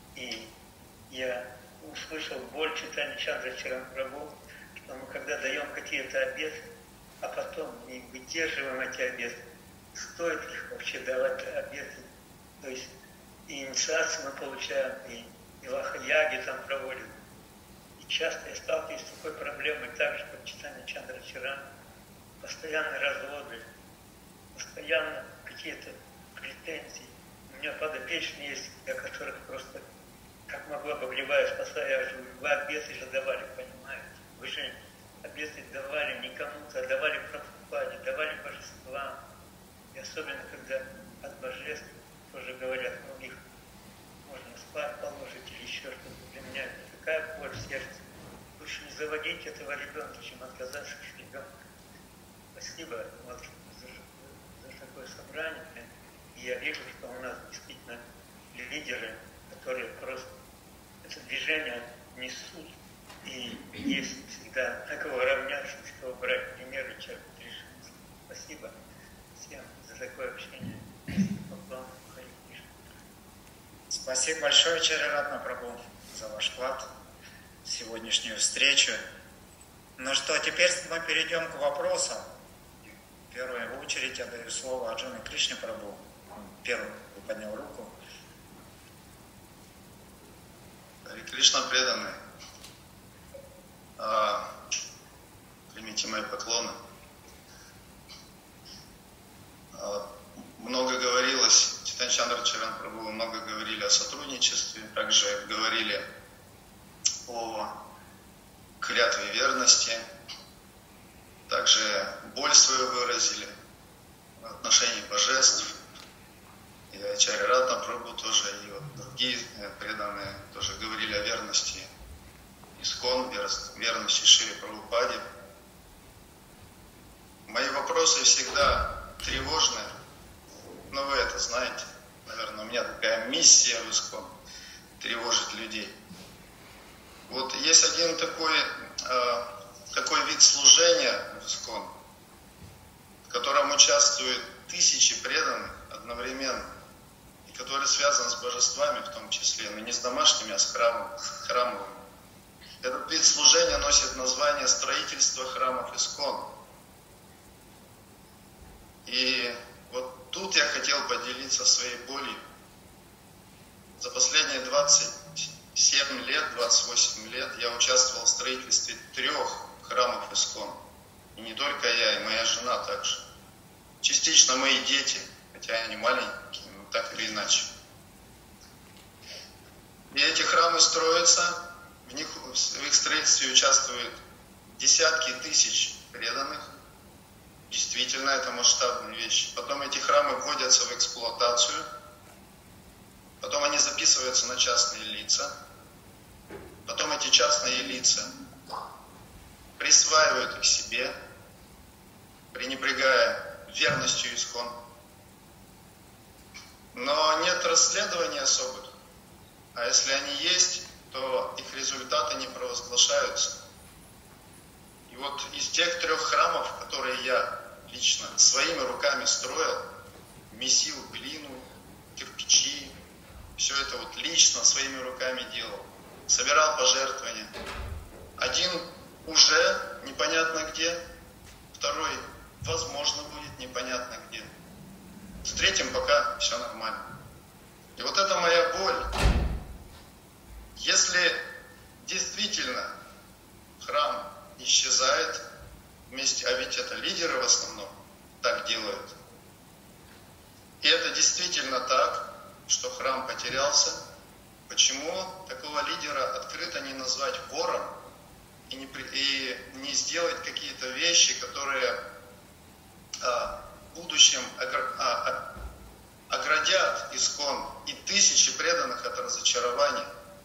И я услышал боль Чайтаньи Чандра Чаран-Прабху, что мы когда даем какие-то обеты, а потом не выдерживаем эти обеты, стоит их вообще давать обеты. То есть и инициацию мы получаем, и, и лаха-яги там проводят. И часто я сталкиваюсь с такой проблемой, так же, как Чайтанья Чандра Чаран, постоянные разводы, постоянно какие-то претензии. У меня подопечные есть, для которых просто как могла обогреваю, спасаю, я же, вы обеты же давали, понимаете? Вы же обеты давали не кому-то, а давали Прабхупаде, давали божествам. И особенно, когда от божеств, тоже говорят, многих можно спать положить или еще что-то. Для меня такая боль в сердце. Лучше не заводить этого ребенка, чем отказаться от ребенка. Спасибо вот, за, за такое собрание. И я вижу, что у нас действительно лидеры, которые просто это движение несут. И есть всегда на кого равняться, с кого брать примеры, черпать решения. Спасибо всем за такое общение. Спасибо большое, Чариратна Прабху, за ваш вклад в сегодняшнюю встречу. Ну что, теперь мы перейдем к вопросам. В первую очередь я даю слово Арджуне Кришне Прабху. Он первым поднял руку. Харе Кришна, преданные, а, примите мои поклоны. А, много говорилось, Чайтанья Чандра Чаран Прабху, много говорили о сотрудничестве, также говорили о клятве верности, также боль свою выразили в отношении божеств. И Чариратна Прабху тоже, и вот другие преданные тоже говорили о верности Искон, верности Шри Прабхупаде. Мои вопросы всегда тревожные, но вы это знаете. Наверное, у меня такая миссия в Искон — тревожить людей. Вот есть один такой, э, такой вид служения в Искон, в котором участвуют тысячи преданных одновременно, и который связан с божествами в том числе, но не с домашними, а с храмом, с храмовыми. Этот вид служения носит название строительство храмов Искон. И вот тут я хотел поделиться своей болью. За последние двадцать семь лет, двадцать восемь лет я участвовал в строительстве трех храмов Искон. И не только я, и моя жена также. Частично мои дети, хотя они маленькие, но так или иначе. И эти храмы строятся, в них, в их строительстве участвуют десятки тысяч преданных. Действительно, это масштабные вещи. Потом эти храмы вводятся в эксплуатацию. Потом они записываются на частные лица. Потом эти частные лица присваивают их себе, пренебрегая верностью Искон. Но нет расследований особых. А если они есть, то их результаты не провозглашаются. И вот из тех трех храмов, которые я лично своими руками строил, месил глину, кирпичи, все это вот лично своими руками делал, собирал пожертвования. Один уже непонятно где, второй, возможно, будет непонятно где. С третьим пока все нормально. И вот это моя боль. Если действительно храм исчезает вместе, а ведь это лидеры в основном так делают, и это действительно так, что храм потерялся, почему такого лидера открыто не назвать вором и не, и не сделать какие-то вещи, которые а, в будущем огр, а, а, оградят Искон и тысячи преданных от разочарования?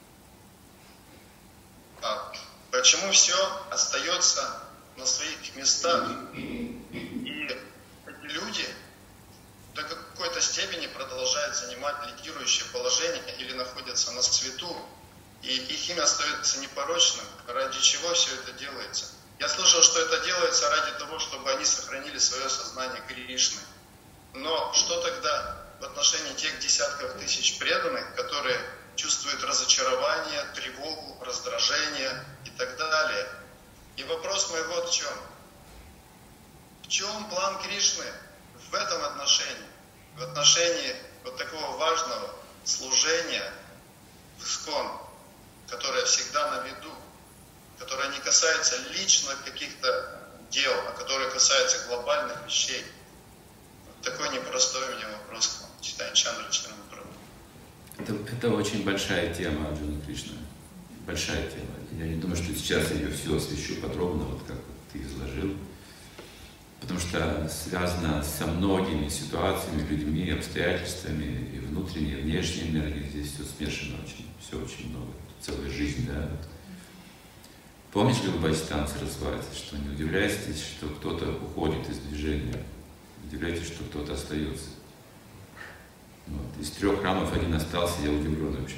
А, почему все остается на своих местах? И люди до какой-то степени продолжают занимать лидирующее положение или находятся на свету, и их имя остается непорочным. Ради чего все это делается? Я слышал, что это делается ради того, чтобы они сохранили свое сознание Кришны. Но что тогда в отношении тех десятков тысяч преданных, которые чувствует разочарование, тревогу, раздражение и так далее. И вопрос мой вот в чем. В чем план Кришны в этом отношении? В отношении вот такого важного служения в ИСККОН, которое всегда на виду, которое не касается лично каких-то дел, а которое касается глобальных вещей. Вот такой непростой у меня вопрос к вам, Чайтанья Чандра Чарана Прабху. Это, это очень большая тема Арджуна Кришна. Большая тема. Я не думаю, что сейчас я ее все освещу подробно, вот как ты изложил. Потому что связано со многими ситуациями, людьми, обстоятельствами, и внутренней, и внешней энергией. Здесь все смешано очень, все очень много. Целая жизнь, да. Помнишь, как бхактистанцы развиваются, что не удивляйтесь, что кто-то уходит из движения, удивляйтесь, что кто-то остается. Вот. Из трех храмов один остался, я удивлен вообще.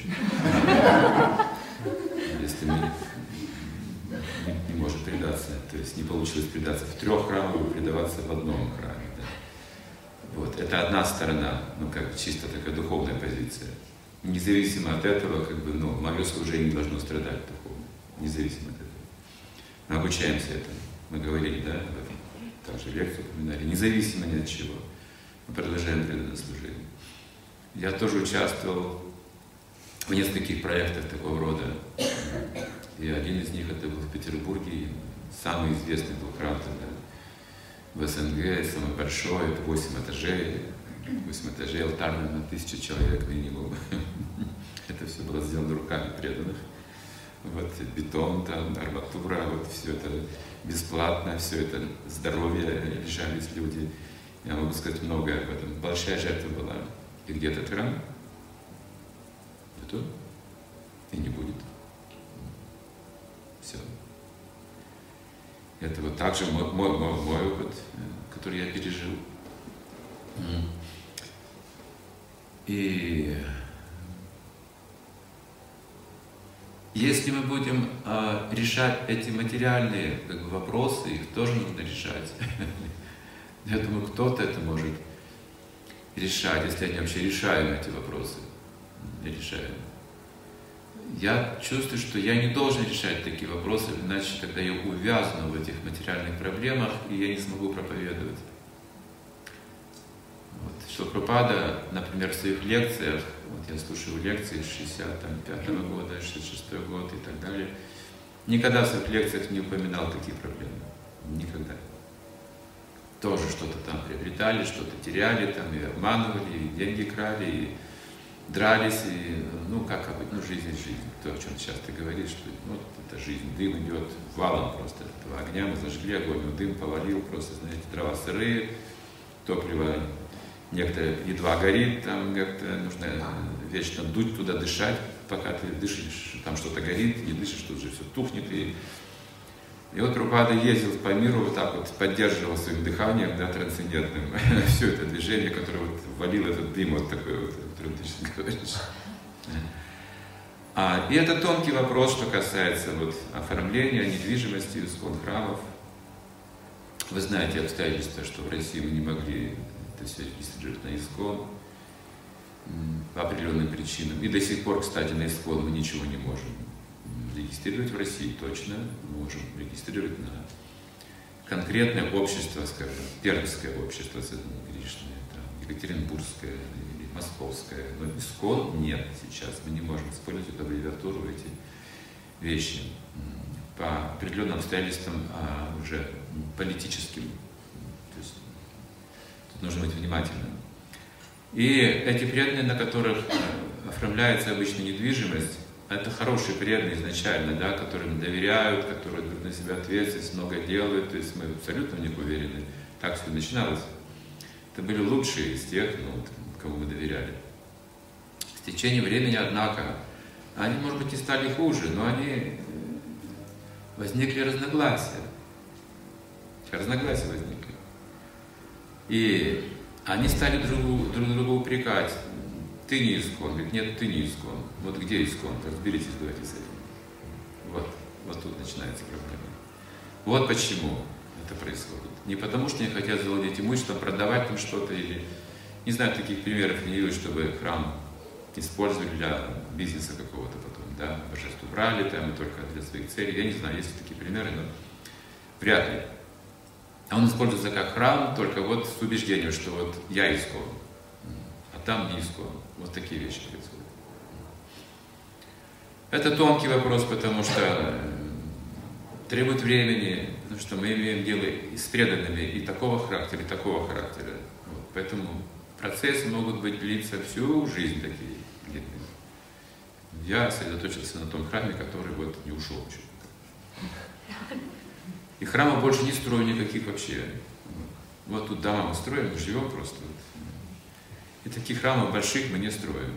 Если мы не, не можем предаться, то есть не получилось предаться в трех храмах, предаваться в одном храме. Да. Вот. Это одна сторона, ну как чисто такая духовная позиция. Независимо от этого, как бы, ну, мое служение должно страдать духовно, независимо от этого. Мы обучаемся этому. Мы говорили, да, об этом. Также лекцию упоминали. Независимо ни от чего. Мы продолжаем преданное служение. Я тоже участвовал в нескольких проектах такого рода. И один из них это был в Петербурге, самый известный был храм тогда в СНГ, самый большой, это восемь этажей. восемь этажей, алтарный на тысячу человек минимум. Это все было сделано руками преданных. Вот бетон, там, арматура, вот все это бесплатно, все это здоровье, лишались люди. Я могу сказать многое об этом. Большая жертва была. И где этот храм? Нету. И не будет. Все. Это вот также мой, мой, мой, мой опыт, который я пережил. И если мы будем а, решать эти материальные как бы, вопросы, их тоже нужно решать. Я думаю, кто-то это может решать, если они вообще решаем эти вопросы. Не решаем. Я чувствую, что я не должен решать такие вопросы, иначе тогда я увязну в этих материальных проблемах, и я не смогу проповедовать. Вот. Шрила Прабхупада, например, в своих лекциях, вот я слушаю лекции шестьдесят пятого года, шестьдесят шестого года и так далее, никогда в своих лекциях не упоминал такие проблемы. Никогда. Тоже что-то там приобретали, что-то теряли, там и обманывали, и деньги крали, и дрались, и, ну, как обычно, ну, жизнь есть жизнь. То, о чем часто говорит, что ну, это жизнь, дым идет валом просто от этого огня, мы зажгли огонь, но дым повалил, просто, знаете, дрова сырые, топливо некоторое едва горит, там как-то нужно вечно дуть туда, дышать, пока ты дышишь, там что-то горит, не дышишь, тут же все тухнет. И, и вот Прабхупада ездил по миру, вот так вот поддерживал своим дыханием, да, трансцендентным, все это движение, которое вот валил этот дым вот такой вот, о котором ты сейчас говоришь. А, и это тонкий вопрос, что касается вот оформления, недвижимости, ИСККОН храмов. Вы знаете обстоятельства, что в России мы не могли это все регистрировать на ИСККОН по определенным причинам. И до сих пор, кстати, на ИСККОН мы ничего не можем регистрировать в России, точно. Мы можем регистрировать на конкретное общество, скажем, Пермское общество Сознания Кришны, там, Екатеринбургское или Московское. Но ИСККОН нет сейчас. Мы не можем использовать эту аббревиатуру, эти вещи по определенным обстоятельствам, а уже политическим. То есть тут нужно быть внимательным. И эти преданные, на которых оформляется обычно недвижимость, это хорошие преданные изначально, да, которым доверяют, которые берут на себя ответственность, много делают, то есть мы абсолютно в них уверены. Так все начиналось. Это были лучшие из тех, ну, кому мы доверяли. С течением времени, однако, они, может быть, и стали хуже, но они возникли разногласия. Разногласия возникли. И они стали друг, друг друга упрекать. Ты не ИСККОН, говорит, нет, ты не ИСККОН. Вот где ИСККОН? Разберитесь, давайте с этим. Вот, вот тут начинается проблема. Вот почему это происходит. Не потому, что они хотят завладеть имуществом, продавать там что-то или... Не знаю, таких примеров не видел, чтобы храм использовали для бизнеса какого-то потом, да, божество брали там только для своих целей. Я не знаю, есть такие примеры, но вряд ли. А он используется как храм только вот с убеждением, что вот я искон, а там не искон. Вот такие вещи происходят. Это тонкий вопрос, потому что требует времени, потому что мы имеем дело с преданными и такого характера, и такого характера. Вот. Поэтому процессы могут быть длиться всю жизнь такие длинные. Я сосредоточился на том храме, который вот не ушел еще. И храма больше не строю никаких вообще. Вот тут дома мы строим, мы живем просто. И таких храмов больших мы не строим.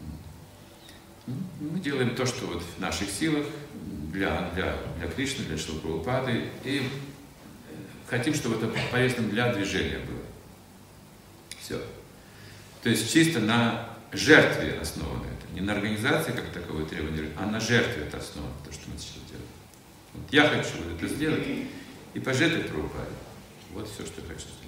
Мы делаем то, что вот в наших силах, для, для, для Кришны, для Шрилы Прабхупады, и хотим, чтобы это полезным для движения было. Все. То есть чисто на жертве основано это. Не на организации как таковой требования, а на жертве это основано, то, что мы сейчас делаем. Вот я хочу вот это сделать и пожертвовать Прабхупаде. Вот все, что я хочу сделать.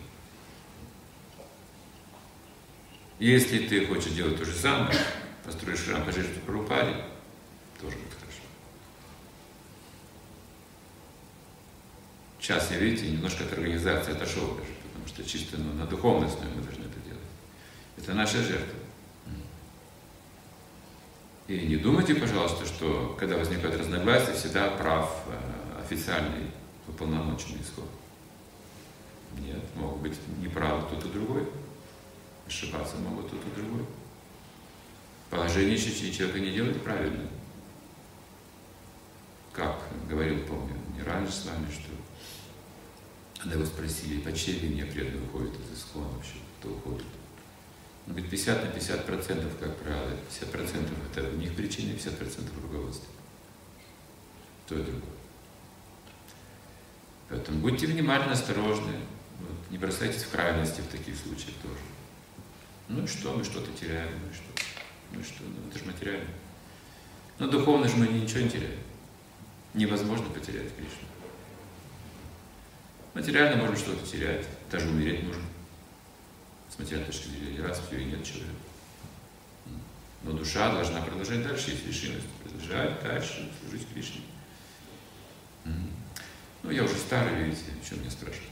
Если ты хочешь делать то же самое, построишь храм, пожертвовать Прабхупаде, тоже будет хорошо. Сейчас, я, видите, немножко от организации отошел даже, потому что чисто ну, на духовной основе мы должны это делать. Это наша жертва. И не думайте, пожалуйста, что когда возникают разногласия, всегда прав э, официальный уполномоченный исход. Нет, могут быть неправы тот и другой. Ошибаться могут тот и другой. Положение человека не делает правильно. Как говорил, помню, не раньше с вами, что когда его спросили, по чьей вине преданные уходят из ИСККОН вообще, кто уходит. Он говорит, пятьдесят на пятьдесят процентов, как правило, пятьдесят процентов это у них причины, пятьдесят процентов руководства. То и другое. Поэтому будьте внимательны, осторожны, вот, не бросайтесь в крайности в таких случаях тоже. Ну и что, мы что-то теряем, ну и что? Ну и что, ну это же материально. Но духовно же мы ничего не теряем. Невозможно потерять Кришну. Материально можно что-то терять, даже умереть можно. С материальной точки зрения, раз все и нет человека. Но душа должна продолжать дальше, есть решимость продолжать дальше, служить Кришне. Ну, я уже старый, видите, о чем мне спрашивать.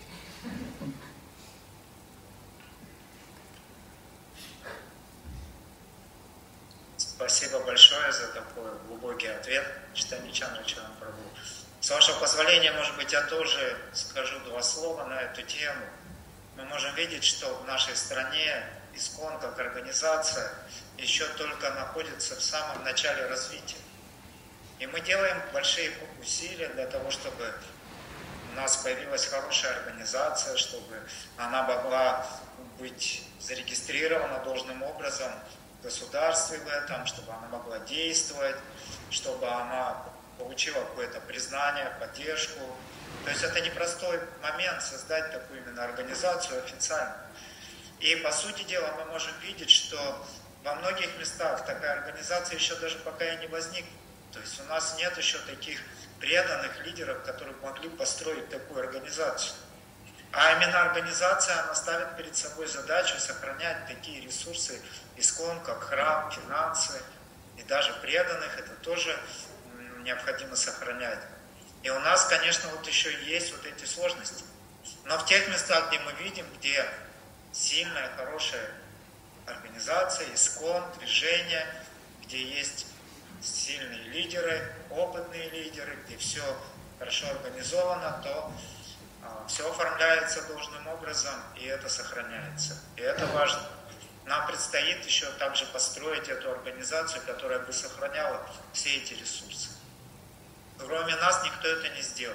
Спасибо большое за такой глубокий ответ, Чайтанья Чандрачарана Прабху. С вашего позволения, может быть, я тоже скажу два слова на эту тему. Мы можем видеть, что в нашей стране ИСККОН как организация еще только находится в самом начале развития. И мы делаем большие усилия для того, чтобы у нас появилась хорошая организация, чтобы она могла быть зарегистрирована должным образом в государстве в этом, чтобы она могла действовать, чтобы она получила какое-то признание, поддержку. То есть это непростой момент создать такую именно организацию официально. И по сути дела мы можем видеть, что во многих местах такая организация еще даже пока и не возникла. То есть у нас нет еще таких преданных лидеров, которые могли построить такую организацию. А именно организация, она ставит перед собой задачу сохранять такие ресурсы ИСККОН, как храм, финансы и даже преданных, это тоже необходимо сохранять. И у нас, конечно, вот еще есть вот эти сложности. Но в тех местах, где мы видим, где сильная, хорошая организация, ИСККОН, движение, где есть сильные лидеры, опытные лидеры, где все хорошо организовано, то а, все оформляется должным образом, и это сохраняется. И это важно. Нам предстоит еще также построить эту организацию, которая бы сохраняла все эти ресурсы. Кроме нас никто это не сделал.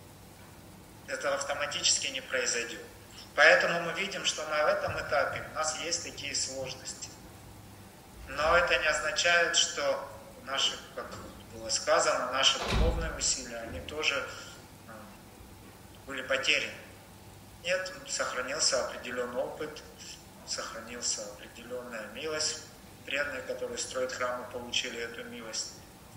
Это автоматически не произойдет. Поэтому мы видим, что на этом этапе у нас есть такие сложности. Но это не означает, что наши, как было сказано, наши духовные усилия, они тоже были потеряны. Нет, сохранился определенный опыт, сохранился определенная милость. Преданные, которые строят храмы, получили эту милость.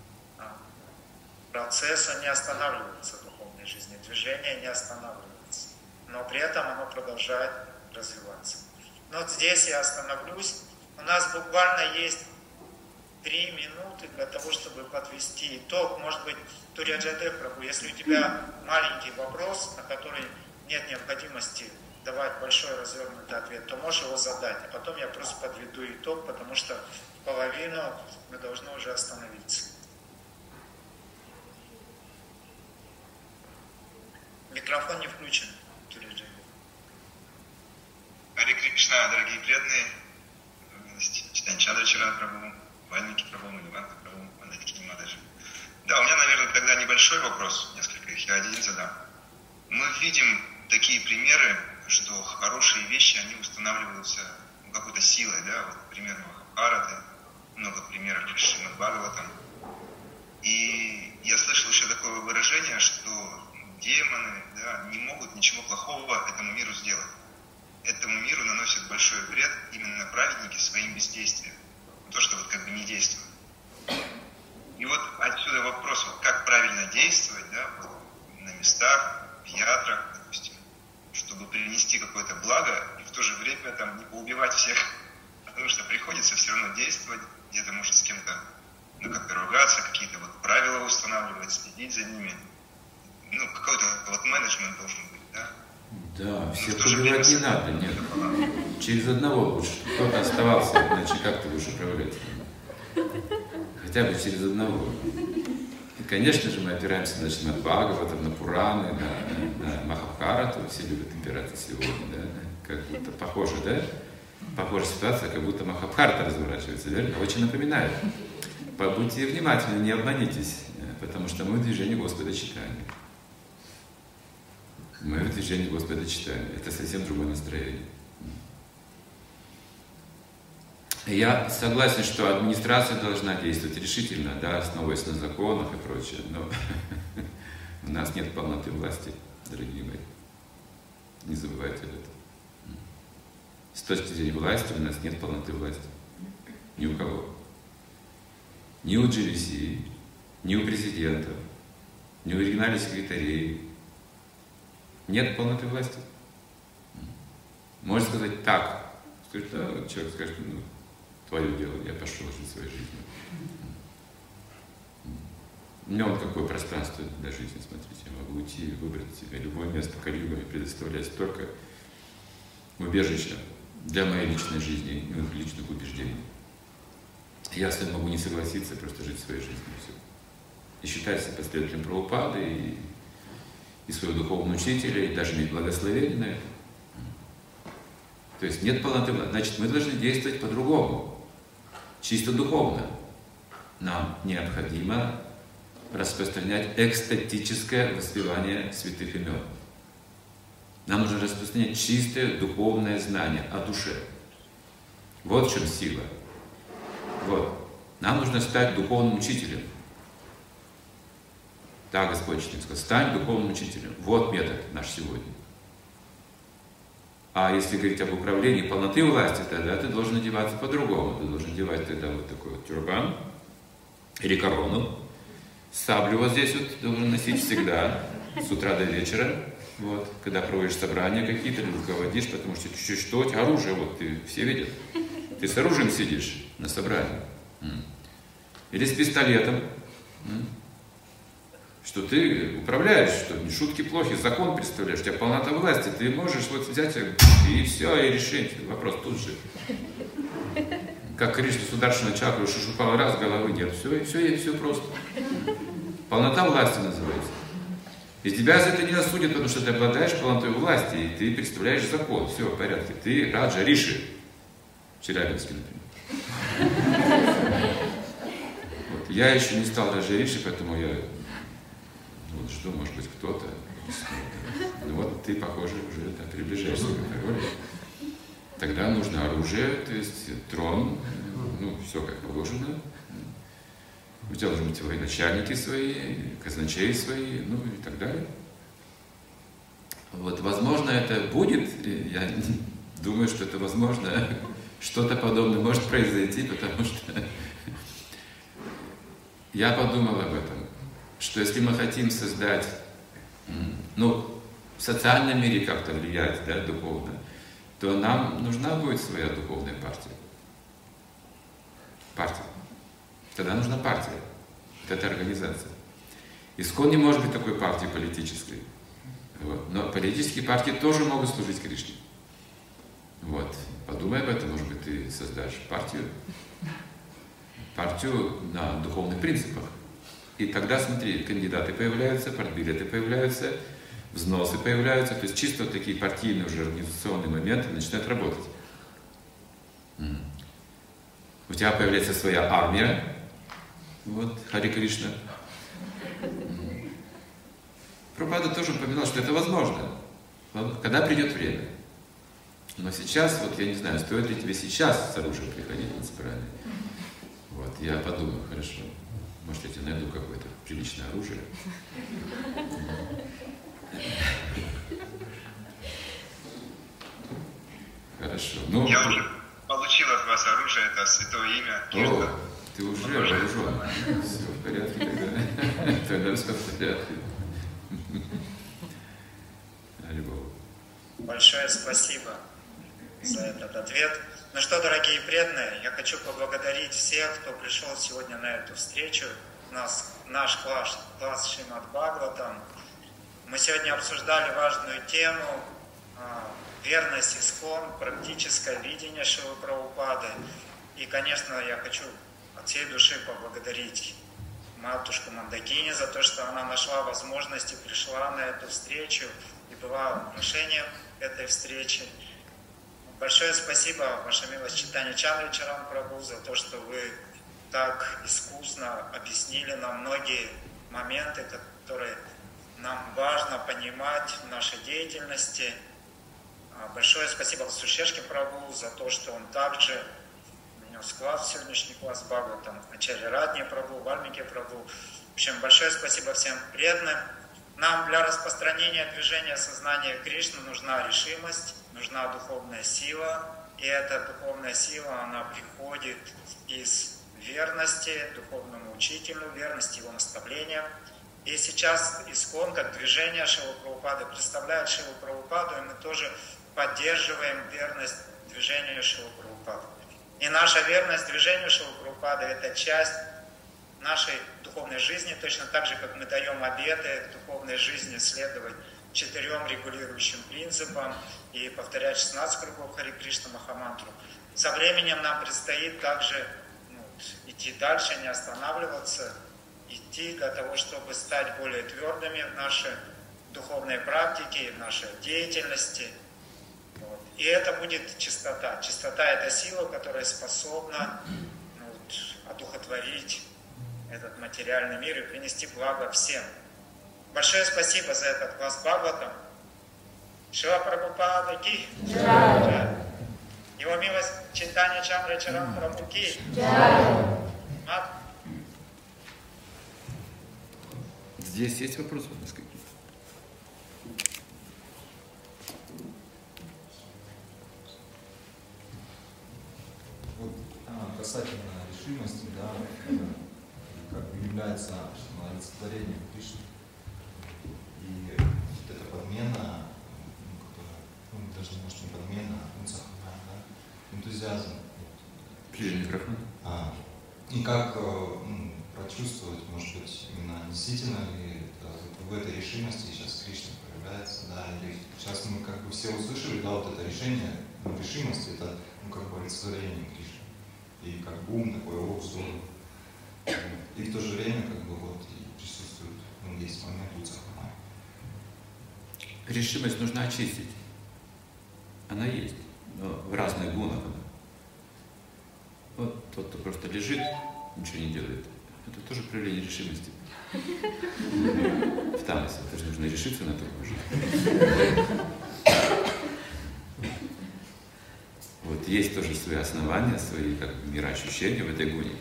Процесс не останавливается в духовной жизни, движение не останавливается, но при этом оно продолжает развиваться. Но вот здесь я остановлюсь. У нас буквально есть три минуты для того, чтобы подвести итог. Может быть, Турья-Джайдев Прабху, если у тебя маленький вопрос, на который нет необходимости давать большой развернутый ответ, то можешь его задать. А потом я просто подведу итог, потому что в половину мы должны уже остановиться. Микрофон не включен. Харе Кришна, дорогие преданные, Читань Чандрачара Прабху, Вальмики Прабху, Мадхаванта Прабху, Мандакини Мадхаджи. Да, у меня, наверное, тогда небольшой вопрос, несколько их я один задам. Мы видим такие примеры, что хорошие вещи, они устанавливаются ну, какой-то силой, да, вот пример Махабхараты, много примеров из Шримад Бхагаватам. И я слышал еще такое выражение, что демоны, да, не могут ничего плохого этому миру сделать. Этому миру наносят большой вред именно праведники своим бездействием. То, что вот как бы не действует. И вот отсюда вопрос, вот как правильно действовать, да, вот на местах, в ятрах, допустим, чтобы принести какое-то благо и в то же время там не поубивать всех. Потому что приходится все равно действовать, где-то может с кем-то ну, как-то ругаться, какие-то вот правила устанавливать, следить за ними. Ну, какой-то вот менеджмент должен быть, да? Да, всех убивать не надо, нет. Через одного лучше, чтобы кто-то оставался, иначе как ты будешь управлять? Хотя бы через одного. И, конечно же, мы опираемся на Шримад Бхагаватам, на Пураны, на, на Махабхарату. Все любят опираться сегодня, да? Как будто похоже, да? Похожая ситуация, как будто Махабхарата разворачивается, верно? Очень напоминает. Будьте внимательны, не обманитесь, потому что мы в движении Господа читания. Мы в движении Господа читания. Это совсем другое настроение. Я согласен, что администрация должна действовать решительно, да, основываясь на законах и прочее, но у нас нет полноты власти, дорогие мои. Не забывайте об этом. С точки зрения власти у нас нет полноты власти. Ни у кого. Ни у джи ви си, ни у президента, ни у региональных секретарей. Нет полноты власти. Можно сказать так. Скажет, да, человек скажет, ну, твое дело, я пошел жить своей жизнью. У меня вот какое пространство для жизни, смотрите, я могу уйти, выбрать себе любое место, Кали-югой предоставлять столько убежища для моей личной жизни и моих личных убеждений. Я с этим могу не согласиться, просто жить своей жизнью. Все. И считать себя последователем Прабхупады, и, и своего духовного учителя, и даже иметь благословение на это. То есть нет полноты власти. Значит, мы должны действовать по-другому, чисто духовно. Нам необходимо распространять экстатическое воспевание святых имен. Нам нужно распространять чистое духовное знание о душе. Вот в чем сила. Вот. Нам нужно стать духовным учителем. Так Господь Читатель сказал, стань духовным учителем. Вот метод наш сегодня. А если говорить об управлении полноты власти, тогда ты должен одеваться по-другому. Ты должен одевать тогда вот такой вот тюрбан или корону. Саблю вот здесь вот должен носить всегда, с утра до вечера. Вот, когда проводишь собрания какие-то, руководишь, потому что чуть-чуть что, у тебя оружие, вот, ты, все видят. Ты с оружием сидишь на собрании. Или с пистолетом. Что ты управляешь, что не шутки плохи, закон представляешь, у тебя полнота власти, ты можешь вот взять и все, и решить вопрос тут же. Как Кришна Сударшина чакру шишупал раз, головы нет. Все, и все, и все просто. Полнота власти называется. И тебя за это не осудят, потому что ты обладаешь полнотой власти, и ты представляешь закон. Все, в порядке. Ты Раджа Риши. В Челябинске, например. Вот. Я еще не стал Раджа Риши, поэтому я вот жду, может быть, кто-то. Ну вот ты, похоже, уже да, приближаешься к этой роли. Тогда нужно оружие, то есть трон, ну, все как положено. У тебя должны быть военачальники свои, казначеи свои, ну и так далее. Вот, возможно, это будет, я думаю, что это возможно, что-то подобное может произойти, потому что я подумал об этом, что если мы хотим создать, ну, в социальном мире как-то влиять, да, духовно, то нам нужна будет своя духовная партия. Партия. Тогда нужна партия. Вот это организация. ИСККОН не может быть такой партией политической. Вот. Но политические партии тоже могут служить Кришне. Вот. Подумай об этом, может быть, ты создашь партию. Партию на духовных принципах. И тогда, смотри, кандидаты появляются, партбилеты появляются, взносы появляются. То есть чисто вот такие партийные уже организационные моменты начинают работать. У тебя появляется своя армия. Вот, Хари Кришна. Прабхупада тоже упоминал, что это возможно, когда придет время. Но сейчас, вот я не знаю, стоит ли тебе сейчас с оружием приходить на собрание. Вот, я подумаю, хорошо, может, я тебе найду какое-то приличное оружие. Хорошо. Ну, я уже получил от вас оружие, это святое имя. О, ты уже вооружен. Все в порядке тогда. Тогда все в порядке. Большое спасибо за этот ответ. Ну что, дорогие преданные, я хочу поблагодарить всех, кто пришел сегодня на эту встречу. У нас наш класс, класс Шримад Бхагаватам. Мы сегодня обсуждали важную тему верность ИСККОН, практическое видение Шрилы Прабхупады. И, конечно, я хочу от всей души поблагодарить матушку Мандакини за то, что она нашла возможность и пришла на эту встречу и была украшением этой встречи. Большое спасибо, Ваша милость, Чайтанья Чамричаран Прабху, за то, что вы так искусно объяснили нам многие моменты, которые нам важно понимать в нашей деятельности. Большое спасибо Сушешке Прабху за то, что он также внес вклад в сегодняшний класс Бхагаватам, Ачарья Радни Прабху, Вальмики Прабху. В общем, большое спасибо всем преданным. Нам для распространения движения сознания Кришны нужна решимость, нужна духовная сила. И эта духовная сила, она приходит из верности духовному учителю, верности его наставлениям. И сейчас ИСККОН, как движение Шрилы Прабхупады, представляет Шрилу Прабхупаду, и мы тоже поддерживаем верность движению Шрилы Прабхупады. И наша верность движению Шрилы Прабхупады – это часть нашей духовной жизни, точно так же, как мы даем обеты в духовной жизни следовать четырем регулирующим принципам и повторять шестнадцать кругов Хари Кришна Махамантру. Со временем нам предстоит также ну, идти дальше, не останавливаться, идти для того, чтобы стать более твердыми в нашей духовной практике, в нашей деятельности. Вот. И это будет чистота. Чистота – это сила, которая способна ну, вот, одухотворить этот материальный мир и принести благо всем. Большое спасибо за этот класс Бхагаватам. Шрила Прабхупада ки. Его милость Чайтанья Чамричаран Прабху ки. Здесь есть вопросы у нас какие-то? Вот, а, касательно решимости, да, как бы является олицетворением Кришны. И вот эта подмена, ну, которая, ну, даже может не подмена, а да, энтузиазм. Ближе микрофон. А, и как ну, прочувствовать, может быть, именно действительно ли это, в этой решимости сейчас Кришна проявляется, да, или сейчас мы как бы все услышали, да, вот это решение, ну, решимость, это, ну, как бы олицетворение Кришны. И как бум такой, о, здорово. И в то же время, как бы, вот, и присутствует, ну, есть момент уцахана. Решимость нужно очистить. Она есть, но в разных гунах она. Вот тот, кто просто лежит, ничего не делает, это тоже проявление решимости. В тамасе, это же нужно решиться на такую жизнь. Вот есть тоже свои основания, свои как бы мироощущения в этой гуне.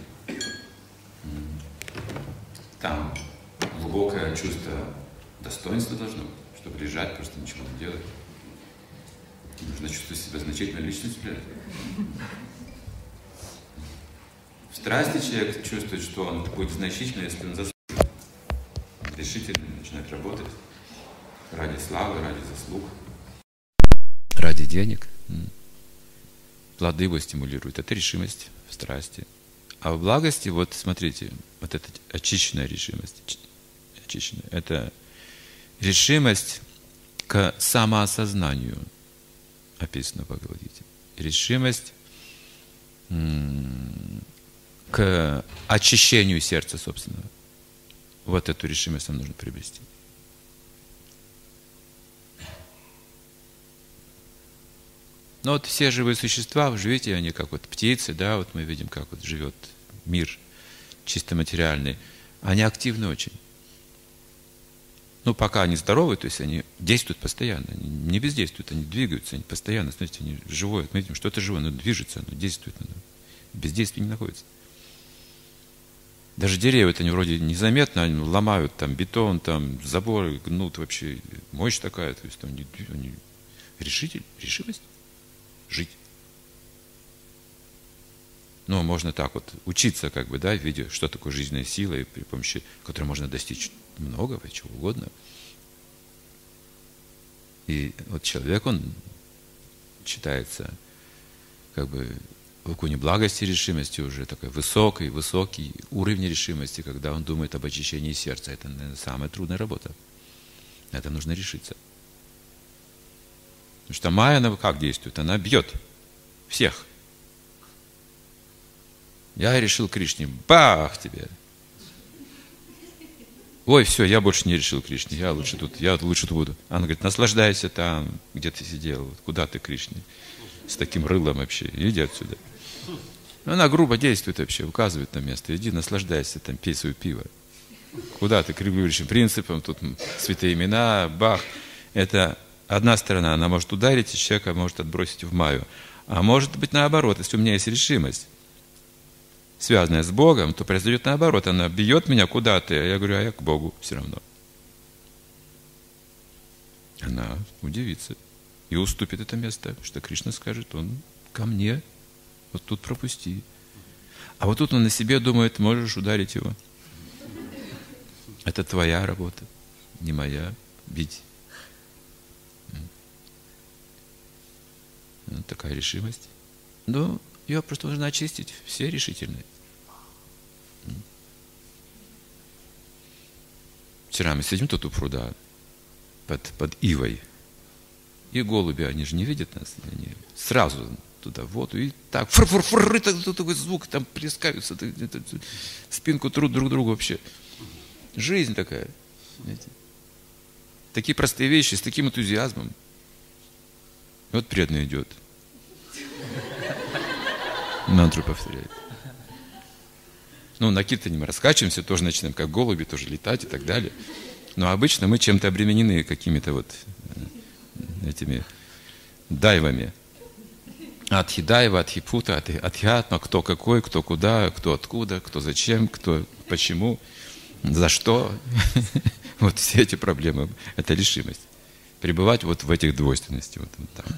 Там глубокое чувство достоинства должно быть, чтобы лежать, просто ничего не делать. Нужно чувствовать себя значительной личностью. В страсти человек чувствует, что он будет значительным, если он заслужит. Решительно начинает работать ради славы, ради заслуг, ради денег. Плоды его стимулируют. Это решимость в страсти. А в благости, вот смотрите, вот эта очищенная решимость, очищенная, это решимость к самоосознанию, описано в Бхагавад-гите. Решимость к очищению сердца собственного. Вот эту решимость нам нужно приобрести. Но вот все живые существа, живите они как вот птицы, да, вот мы видим, как вот живет мир чисто материальный. Они активны очень. Ну, пока они здоровы, то есть они действуют постоянно. Они не бездействуют, они двигаются, они постоянно, смотрите, они живое. Мы видим, что-то живое, оно движется, оно действует, оно бездействие не находится. Даже деревья, они вроде незаметно, они ломают там бетон, там заборы, гнут вообще. Мощь такая, то есть там они, они решитель, решимость жить. Ну, можно так вот учиться, как бы, да, в виде, что такое жизненная сила, и при помощи которой можно достичь многого, чего угодно. И вот человек, он считается, как бы, в иконе благости решимости уже такой высокий, высокий уровень решимости, когда он думает об очищении сердца. Это, наверное, самая трудная работа. На это нужно решиться. Потому что майя, она как действует? Она бьет всех. Я решил Кришне, бах тебе. Ой, все, я больше не решил Кришне, я лучше тут, я лучше тут буду. Она говорит, наслаждайся там, где ты сидел, куда ты, Кришне, с таким рылом вообще, иди отсюда. Она грубо действует вообще, указывает на место, иди наслаждайся, там, пей свое пиво. Куда ты, кривлющим принципом, тут святые имена, бах. Это одна сторона, она может ударить, и человека может отбросить в майю. А может быть наоборот, если у меня есть решимость, связанная с Богом, то произойдет наоборот. Она бьет меня куда-то, а я говорю, а я к Богу все равно. Она удивится и уступит это место, что Кришна скажет, он ко мне, вот тут пропусти. А вот тут он на себе думает, можешь ударить его. Это твоя работа, не моя, бить. Вот такая решимость. Но ее просто нужно очистить. Все решительные. Вчера мы сидим тут у пруда под, под ивой. И голуби, они же не видят нас. Они сразу туда в воду. И так, фр-фр-фр, такой звук, там плескаются, спинку трут друг другу вообще. Жизнь такая. Знаете? Такие простые вещи, с таким энтузиазмом. Вот преданный идет. Мантру повторяет. Ну, на киртане мы раскачиваемся, тоже начинаем, как голуби, тоже летать и так далее. Но обычно мы чем-то обременены какими-то вот этими дайвами. Адхидайва, адхипута, адхиатма, кто какой, кто куда, кто откуда, кто зачем, кто почему, за что. Вот все эти проблемы. Это решимость. Пребывать вот в этих двойственностях. Вот там.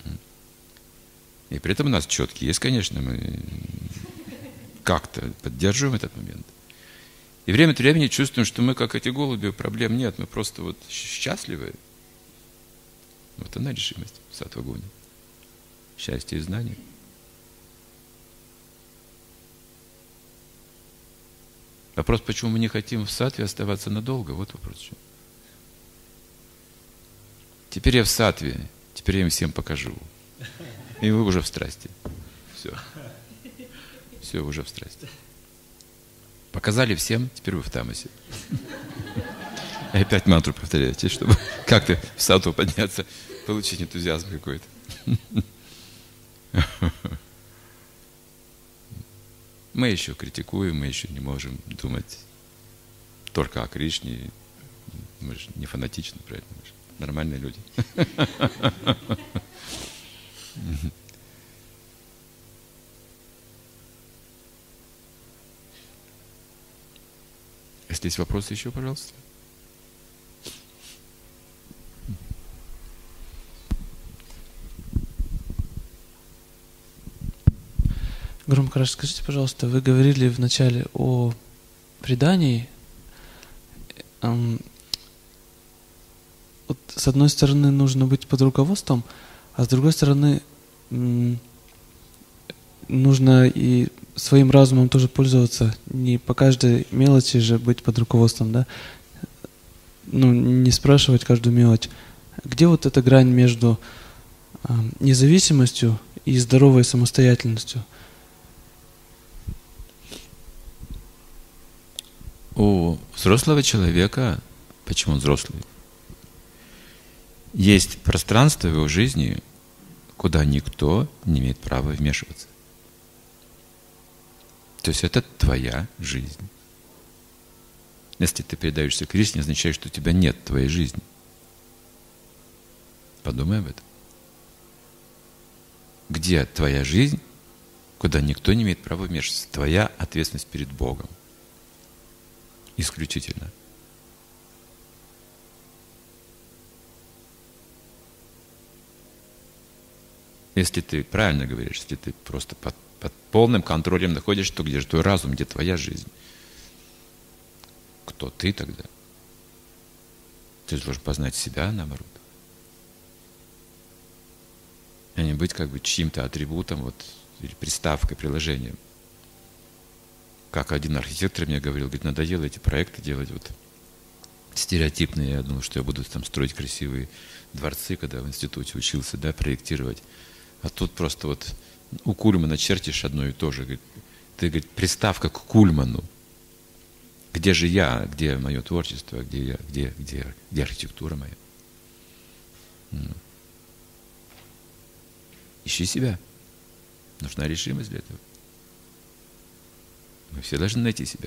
И при этом у нас четкие есть, конечно, мы как-то поддерживаем этот момент. И время от времени чувствуем, что мы, как эти голуби, проблем нет, мы просто вот счастливы. Вот она решимость, саттва-гуни. Счастье и знание. Вопрос, почему мы не хотим в саттве оставаться надолго, вот вопрос. Теперь я в саттве, теперь я им всем покажу. И вы уже в страсти. Все. Все, уже в страсти. Показали всем, теперь вы в тамасе. И опять мантру повторяете, чтобы как-то в саттву подняться, получить энтузиазм какой-то. Мы еще критикуем, мы еще не можем думать только о Кришне. Мы же не фанатичны, правильно? Мы же нормальные люди. Если есть вопросы еще, пожалуйста. Гуру Махарадж, скажите, пожалуйста, вы говорили в начале о предании. Эм, вот с одной стороны нужно быть под руководством, а с другой стороны м, нужно и своим разумом тоже пользоваться, не по каждой мелочи же быть под руководством, да? Ну, не спрашивать каждую мелочь. Где вот эта грань между э, независимостью и здоровой самостоятельностью? У взрослого человека, почему он взрослый, есть пространство в его жизни, куда никто не имеет права вмешиваться. То есть это твоя жизнь. Если ты передаешься Кришне, означает, что у тебя нет твоей жизни. Подумай об этом. Где твоя жизнь, куда никто не имеет права вмешиваться? Твоя ответственность перед Богом. Исключительно. Если ты правильно говоришь, если ты просто под, под полным контролем находишь, то где же твой разум, где твоя жизнь? Кто ты тогда? Ты должен познать себя, наоборот. А не быть как бы чьим-то атрибутом, вот, или приставкой, приложением. Как один архитектор мне говорил, говорит, надоело эти проекты делать вот стереотипные. Я думал, что я буду там строить красивые дворцы, когда в институте учился, да, проектировать. А тут просто вот у Кульмана чертишь одно и то же. Говорит, ты, говорит, приставка к Кульману. Где же я? Где мое творчество? Где я? Где, где, где архитектура моя? Ищи себя. Нужна решимость для этого. Мы все должны найти себя.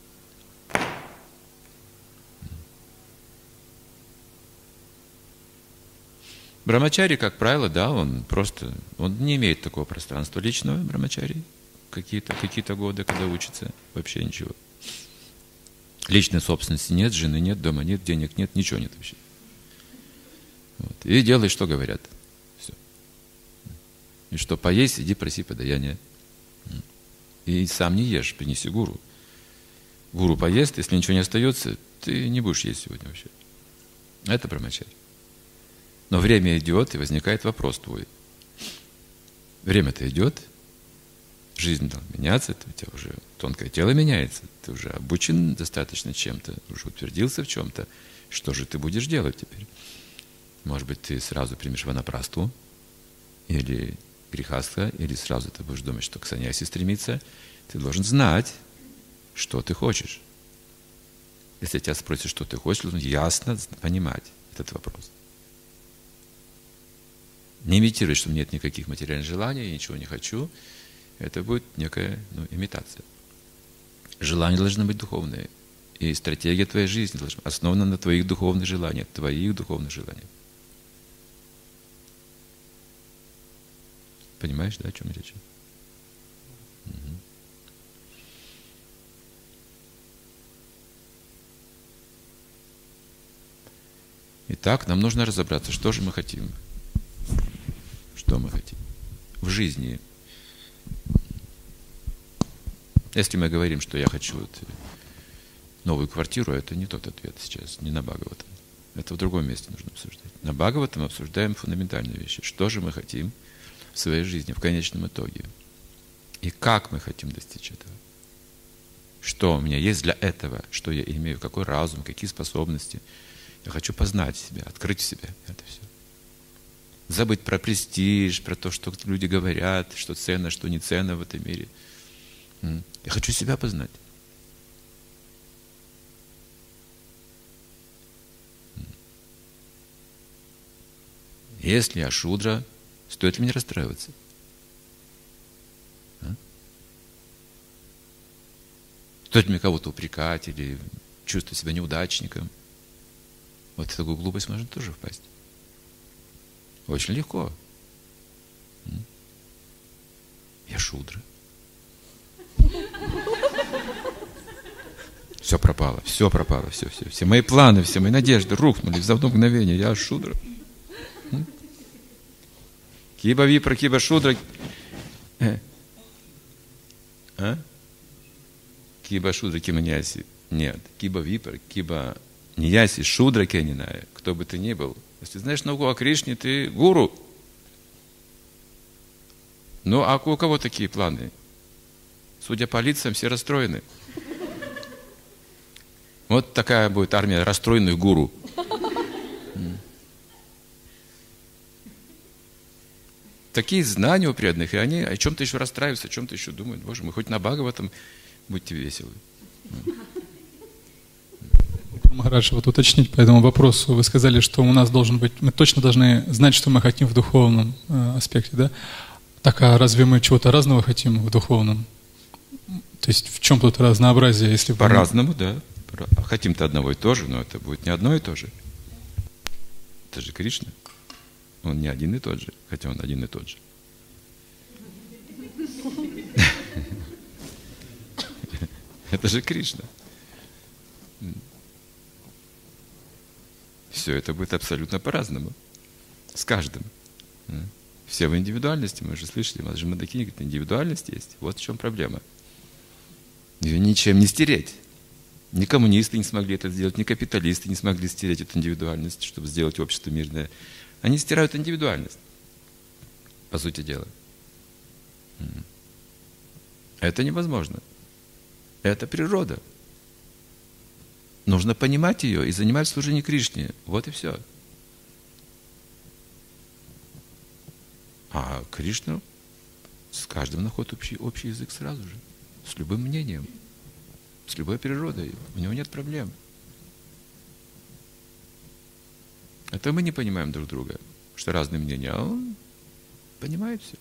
Брамачари, как правило, да, он просто, он не имеет такого пространства личного, брамачари, какие-то, какие-то годы, когда учится, вообще ничего. Личной собственности нет, жены нет, дома нет, денег нет, ничего нет вообще. Вот. И делай, что говорят. Все. И что поесть, иди проси подаяние. И сам не ешь, принеси гуру. Гуру поест, если ничего не остается, ты не будешь есть сегодня вообще. Это брамачари. Но время идет, и возникает вопрос твой. Время-то идет, жизнь должна меняться, у тебя уже тонкое тело меняется, ты уже обучен достаточно чем-то, уже утвердился в чем-то. Что же ты будешь делать теперь? Может быть, ты сразу примешь ванапрастху, или грихастха, или сразу ты будешь думать, что к саньяси стремиться. Ты должен знать, что ты хочешь. Если тебя спросят, что ты хочешь, нужно ясно понимать этот вопрос. Не имитируй, что нет никаких материальных желаний, я ничего не хочу. Это будет некая ну, имитация. Желания должны быть духовные. И стратегия твоей жизни должна быть основана на твоих духовных желаниях, твоих духовных желаниях. Понимаешь, да, о чем речь? Угу. Итак, нам нужно разобраться, что же мы хотим. Что мы хотим в жизни. Если мы говорим, что я хочу вот новую квартиру, это не тот ответ сейчас, не на Бхагаватам. Это в другом месте нужно обсуждать. На Бхагаватам мы обсуждаем фундаментальные вещи. Что же мы хотим в своей жизни, в конечном итоге. И как мы хотим достичь этого. Что у меня есть для этого, что я имею, какой разум, какие способности. Я хочу познать себя, открыть в себе это все. Забыть про престиж, про то, что люди говорят, что ценно, что не ценно в этом мире. Я хочу себя познать. Если я шудра, стоит ли мне расстраиваться? А? Стоит ли мне кого-то упрекать или чувствовать себя неудачником? Вот в такую глупость можно тоже впасть. Очень легко. Я шудра. Все пропало, все пропало, все, все, все мои планы, все мои надежды рухнули в одно мгновение. Я шудра. Киба випра, киба шудра. А? Киба шудра, киба нияси. Нет. Киба випра, киба нияси, шудра кениная. Кто бы ты ни был. Если знаешь науку о Кришне, ты гуру. Ну, а у кого такие планы? Судя по лицам, все расстроены. Вот такая будет армия расстроенных гуру. Такие знания у преданных, и они о чем-то еще расстраиваются, о чем-то еще думают. Боже мой, хоть на Бхагаватам будьте веселы. Махарадж, вот уточнить по этому вопросу. Вы сказали, что у нас должен быть, мы точно должны знать, что мы хотим в духовном э, аспекте, да? Так, а разве мы чего-то разного хотим в духовном? То есть в чем тут разнообразие, если по-разному, да. Хотим-то одного и то же, но это будет не одно и то же. Это же Кришна. Он не один и тот же, хотя он один и тот же. Это же Кришна. Все это будет абсолютно по-разному. С каждым. Все в индивидуальности, мы же слышали, у нас же Мандакини говорит, индивидуальность есть. Вот в чем проблема. Ее ничем не стереть. Ни коммунисты не смогли это сделать, ни капиталисты не смогли стереть эту индивидуальность, чтобы сделать общество мирное. Они стирают индивидуальность, по сути дела. Это невозможно. Это природа. Нужно понимать ее и занимать служение Кришне. Вот и все. А Кришна с каждым находит общий, общий язык сразу же. С любым мнением. С любой природой. У него нет проблем. Это мы не понимаем друг друга, что разные мнения, а он понимает все.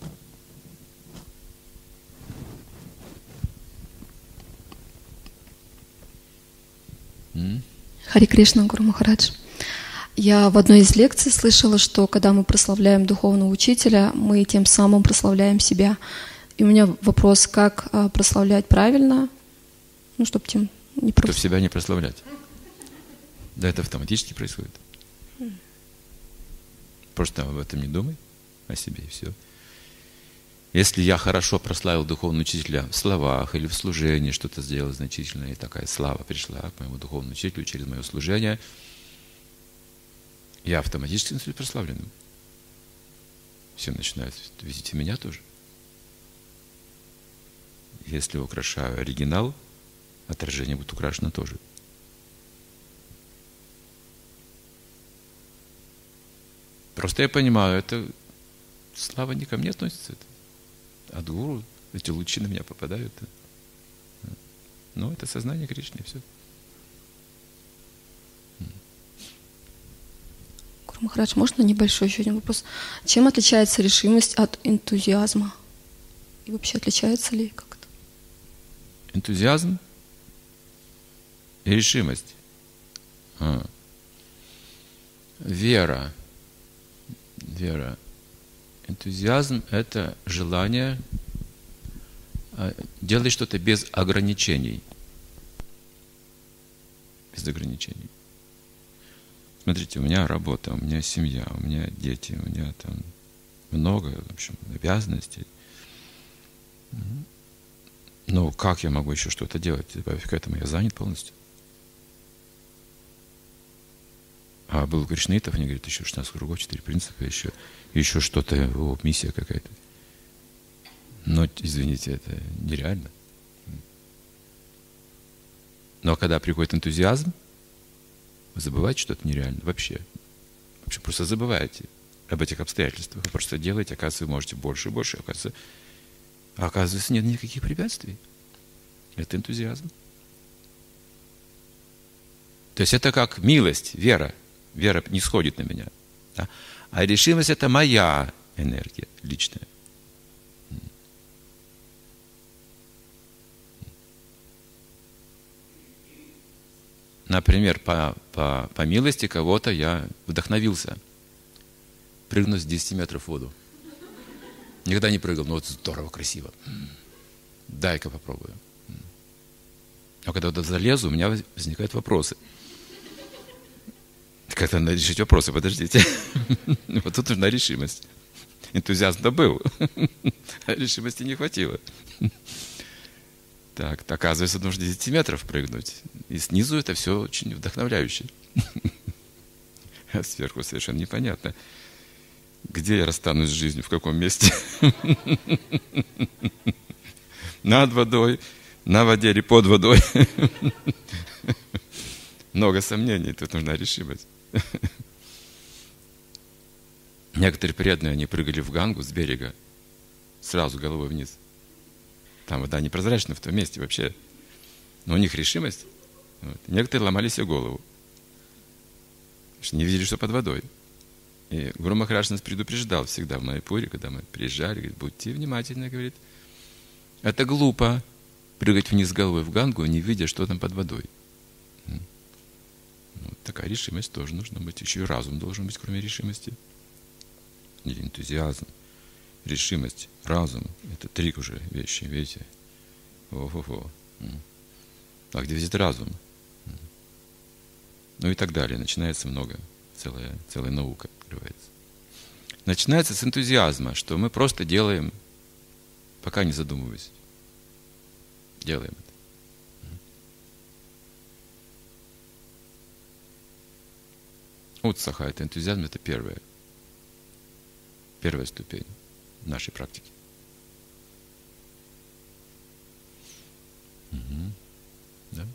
Хари Кришна, Гуру Махарадж. Я в одной из лекций слышала, что когда мы прославляем духовного учителя, мы тем самым прославляем себя. И у меня вопрос, как прославлять правильно, ну, чтобы тем не Чтобы себя не прославлять. Да, это автоматически происходит. Просто об этом не думай, о себе и все. Если я хорошо прославил духовного учителя в словах или в служении, что-то сделал значительное, и такая слава пришла к моему духовному учителю через мое служение, я автоматически становлюсь прославленным. Все начинают видеть и меня тоже. Если украшаю оригинал, отражение будет украшено тоже. Просто я понимаю, это слава не ко мне относится. Это от гуру, эти лучи на меня попадают. Но это сознание Кришны, все. Гуру Махарадж, можно небольшой еще один вопрос? Чем отличается решимость от энтузиазма? И вообще отличается ли как-то? Энтузиазм и решимость. А. Вера. Вера. Энтузиазм – это желание делать что-то без ограничений. Без ограничений. Смотрите, у меня работа, у меня семья, у меня дети, у меня там много, в общем, обязанностей. Но как я могу еще что-то делать? К этому я занят полностью. А был Кришнаитов, они говорят, еще шестнадцать кругов, четыре принципа, еще, еще что-то, о, миссия какая-то. Но, извините, это нереально. Но когда приходит энтузиазм, вы забываете, что это нереально вообще. Вообще просто забываете об этих обстоятельствах. Вы просто делаете, оказывается, вы можете больше и больше, оказывается, а оказывается, нет никаких препятствий. Это энтузиазм. То есть это как милость, вера. Вера не сходит на меня. Да? А решимость – это моя энергия личная. Например, по, по, по милости кого-то я вдохновился. Прыгнуть с десяти метров в воду. Никогда не прыгал, но вот здорово, красиво. Дай-ка попробую. А когда туда залезу, у меня возникают вопросы. Как-то надо решить вопросы, подождите. Вот тут нужна решимость. Энтузиазм-то был, а решимости не хватило. Так, оказывается, нужно десять метров прыгнуть. И снизу это все очень вдохновляюще. А сверху совершенно непонятно. Где я расстанусь с жизнью, в каком месте? Над водой, на воде или под водой? Много сомнений, тут нужна решимость. Некоторые преданные, они прыгали в Гангу с берега, сразу головой вниз. Там вода непрозрачная в том месте вообще. Но у них решимость. Вот. Некоторые ломали себе голову, потому что не видели, что под водой. И Гуру Махарадж нас предупреждал всегда в Майяпуре, когда мы приезжали, говорит, будьте внимательны, говорит. Это глупо прыгать вниз головой в Гангу, не видя, что там под водой. Вот такая решимость тоже нужна быть. Еще и разум должен быть, кроме решимости. Или энтузиазм, решимость, разум. Это три уже вещи, видите? О-хо-хо. А где здесь разум? Ну и так далее. Начинается много. Целая, целая наука открывается. Начинается с энтузиазма, что мы просто делаем, пока не задумываясь. Делаем это. Утсаха, это энтузиазм, это первое. Первая ступень нашей практики. Угу. Да?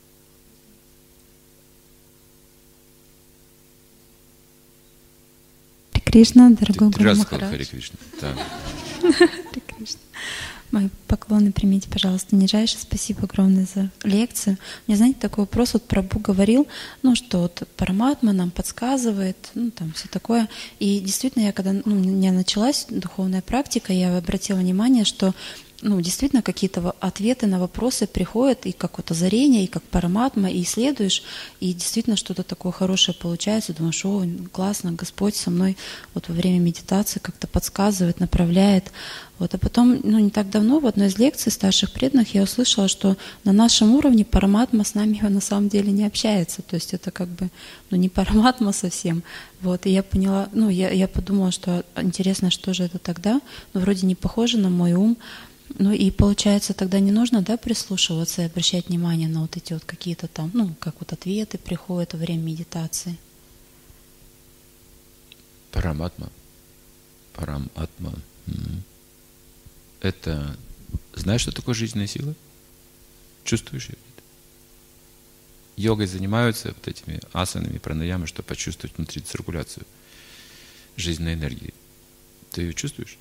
Кришна, дорогой Ты Гуру раз Махарадж. сказал Харе Кришна. Да. Харе Кришна. Мои поклоны примите, пожалуйста, нижайше. Спасибо огромное за лекцию. Мне, знаете, такой вопрос, вот Прабху говорил, ну, что вот Параматма нам подсказывает, ну, там, все такое. И действительно, я когда, ну, у меня началась духовная практика, я обратила внимание, что ну, действительно, какие-то ответы на вопросы приходят, и как вот озарение, и как параматма, и исследуешь, и действительно что-то такое хорошее получается, думаешь, о, классно, Господь со мной вот во время медитации как-то подсказывает, направляет. Вот. А потом, ну, не так давно в одной из лекций старших преданных я услышала, что на нашем уровне параматма с нами на самом деле не общается, то есть это как бы, ну, не параматма совсем. Вот. И я поняла, ну, я, я подумала, что интересно, что же это тогда, ну, вроде не похоже на мой ум. Ну и получается, тогда не нужно, да, прислушиваться и обращать внимание на вот эти вот какие-то там, ну, как вот ответы приходят во время медитации. Параматма. Параматма. Это, знаешь, что такое жизненная сила? Чувствуешь ее? Йогой занимаются вот этими асанами, пранаямами, чтобы почувствовать внутри циркуляцию жизненной энергии. Ты ее чувствуешь?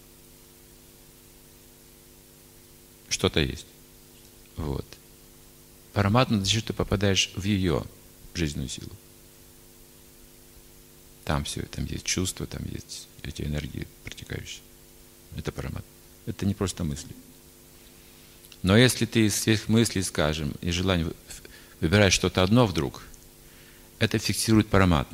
Что-то есть. Вот. Параматма, значит, ты попадаешь в ее жизненную силу. Там все, там есть чувства, там есть эти энергии протекающие. Это параматма. Это не просто мысли. Но если ты из всех мыслей, скажем, и желаний выбираешь что-то одно вдруг, это фиксирует параматма.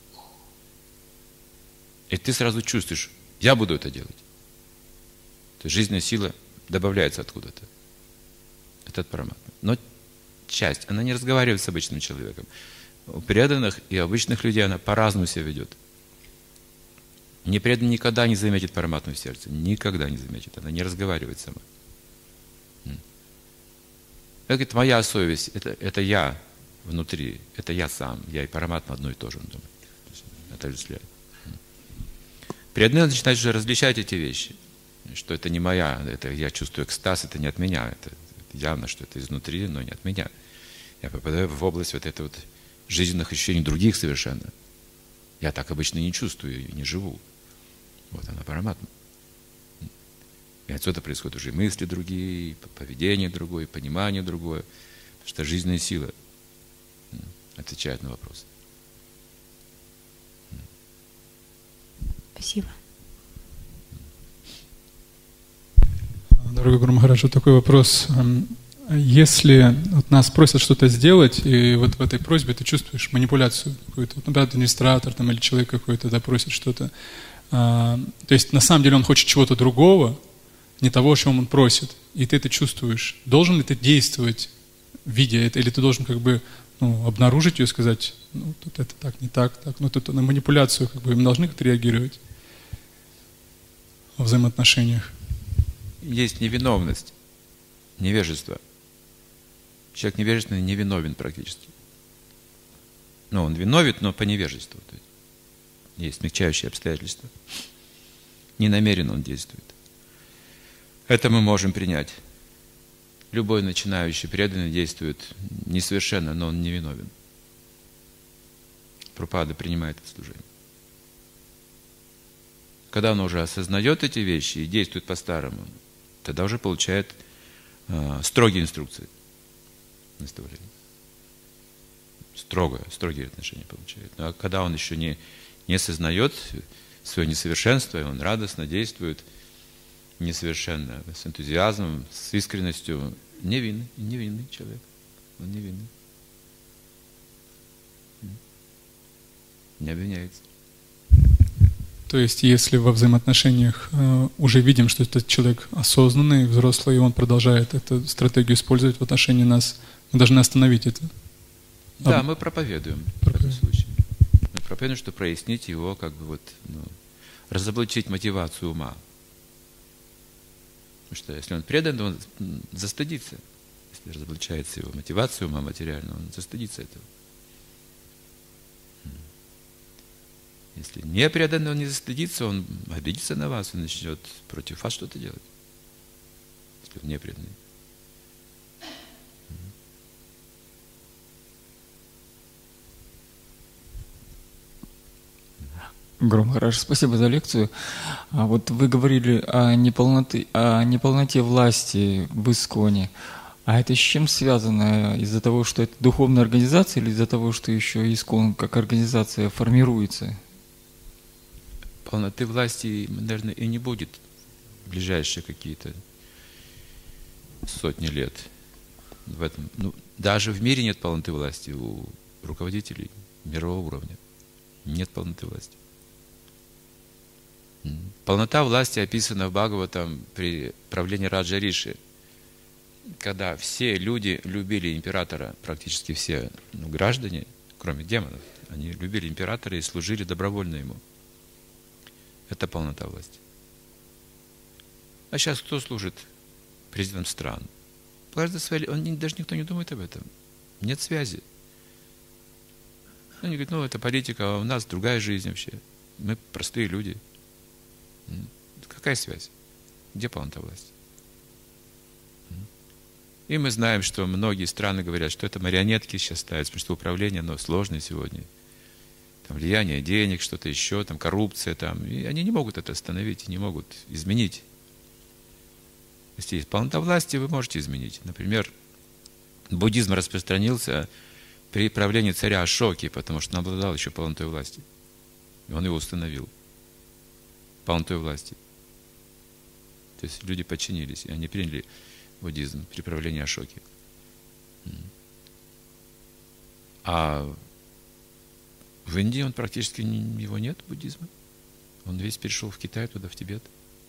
И ты сразу чувствуешь, я буду это делать. То есть жизненная сила добавляется откуда-то. Это от параматмы. Но часть, она не разговаривает с обычным человеком. У преданных и обычных людей она по-разному себя ведет. Непреданный никогда не заметит параматму в сердце. Никогда не заметит. Она не разговаривает сама. Это, говорит, моя совесть, это, это я внутри, это я сам. Я и параматма одно и то же, он думает. Отождествляет. Преданные начинают уже различать эти вещи. Что это не моя, это я чувствую экстаз, это не от меня, это явно, что это изнутри, но не от меня. Я попадаю в область вот этого вот жизненных ощущений других совершенно. Я так обычно не чувствую и не живу. Вот она параматма. И отсюда происходят уже мысли другие, поведение другое, понимание другое, потому что жизненная сила отвечает на вопросы. Спасибо. Дорогой Гуру Махарадж, вот такой вопрос. Если вот нас просят что-то сделать, и вот в этой просьбе ты чувствуешь манипуляцию какую-то, вот, например, администратор там, или человек какой-то да, просит что-то, а, то есть на самом деле он хочет чего-то другого, не того, о чем он просит, и ты это чувствуешь. Должен ли ты действовать, видя это, или ты должен как бы ну, обнаружить ее и сказать, ну, тут это так, не так, так, ну, тут на манипуляцию как бы мы должны как-то реагировать во взаимоотношениях? Есть невиновность, невежество. Человек невежественный невиновен практически. Ну, он виновен, но по невежеству. То есть, есть смягчающие обстоятельства. Не намеренно он действует. Это мы можем принять. Любой начинающий преданный действует несовершенно, но он не виновен. Прабхупада принимает это служение. Когда он уже осознает эти вещи и действует по-старому, тогда уже получает э, строгие инструкции. Наставление. Строгое, строгие отношения получает. Но когда он еще не, не осознает свое несовершенство, и он радостно действует, несовершенно, с энтузиазмом, с искренностью, невинный, невинный человек. Он невинный. Не обвиняется. То есть, если во взаимоотношениях э, уже видим, что этот человек осознанный, взрослый, и он продолжает эту стратегию использовать в отношении нас, мы должны остановить это. Да, а... мы проповедуем, проповедуем в этом случае. Мы проповедуем, чтобы прояснить его, как бы вот, ну, разоблачить мотивацию ума. Потому что если он предан, то он застыдится. Если разоблачается его мотивация ума материального, он застыдится этого. Если не преданный, он не застыдится, он обидится на вас и начнет против вас что-то делать. Если он не преданный. Гуру Махарадж, спасибо за лекцию. А вот вы говорили о неполноте, о неполноте власти в Исконе. А это с чем связано? Из-за того, что это духовная организация, или из-за того, что еще Искон как организация формируется? Полноты власти, наверное, и не будет в ближайшие какие-то сотни лет. В этом, ну, даже в мире нет полноты власти у руководителей мирового уровня. Нет полноты власти. Полнота власти описана в Бхагаватам при правлении Раджа Риши, когда все люди любили императора, практически все, ну, граждане, кроме демонов, они любили императора и служили добровольно ему. Это полнота власти. А сейчас кто служит президентом стран? Каждый своей, он, даже никто не думает об этом. Нет связи. Они говорят, ну это политика, а у нас другая жизнь вообще. Мы простые люди. Какая связь? Где полнота власти? И мы знаем, что многие страны говорят, что это марионетки сейчас ставятся, потому что управление, оно сложное сегодня. Там влияние денег, что-то еще, там коррупция, там. И они не могут это остановить, не могут изменить. Если есть полнота власти, вы можете изменить. Например, буддизм распространился при правлении царя Ашоки, потому что он обладал еще полнотой власти. И он его установил. Полнотой власти. То есть люди подчинились, и они приняли буддизм при правлении Ашоки. А в Индии он практически не, его нет, буддизма. Он весь перешел в Китай, туда, в Тибет.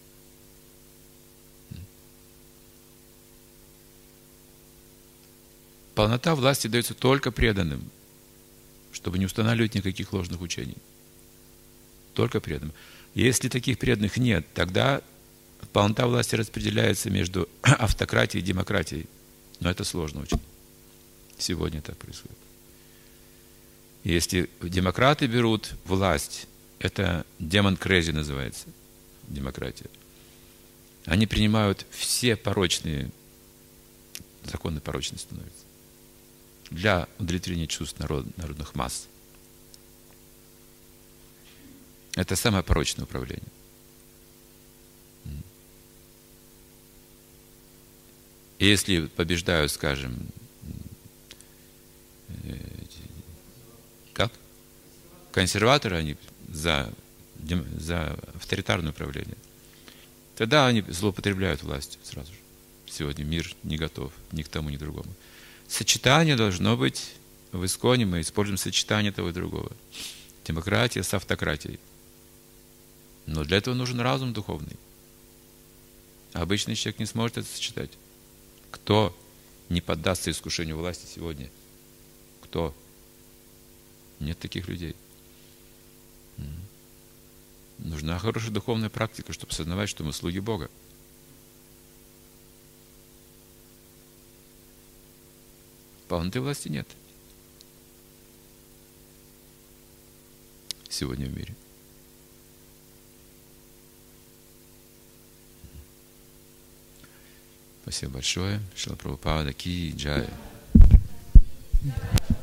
Полнота власти дается только преданным, чтобы не устанавливать никаких ложных учений. Только преданным. Если таких преданных нет, тогда полнота власти распределяется между автократией и демократией. Но это сложно очень. Сегодня так происходит. Если демократы берут власть, это демон crazy называется, демократия. Они принимают все порочные, законы порочные становятся. Для удовлетворения чувств народ, народных масс. Это самое порочное управление. И если побеждают, скажем, как? Консерваторы, они за, за авторитарное управление, тогда они злоупотребляют властью сразу же. Сегодня мир не готов ни к тому, ни к другому. Сочетание должно быть в Исконе, мы используем сочетание того и другого. Демократия с автократией. Но для этого нужен разум духовный. А обычный человек не сможет это сочетать. Кто не поддастся искушению власти сегодня? Кто? Нет таких людей. Нужна хорошая духовная практика, чтобы осознавать, что мы слуги Бога. Полноты власти нет сегодня в мире. Спасибо большое. Шрила Прабхупада ки джай.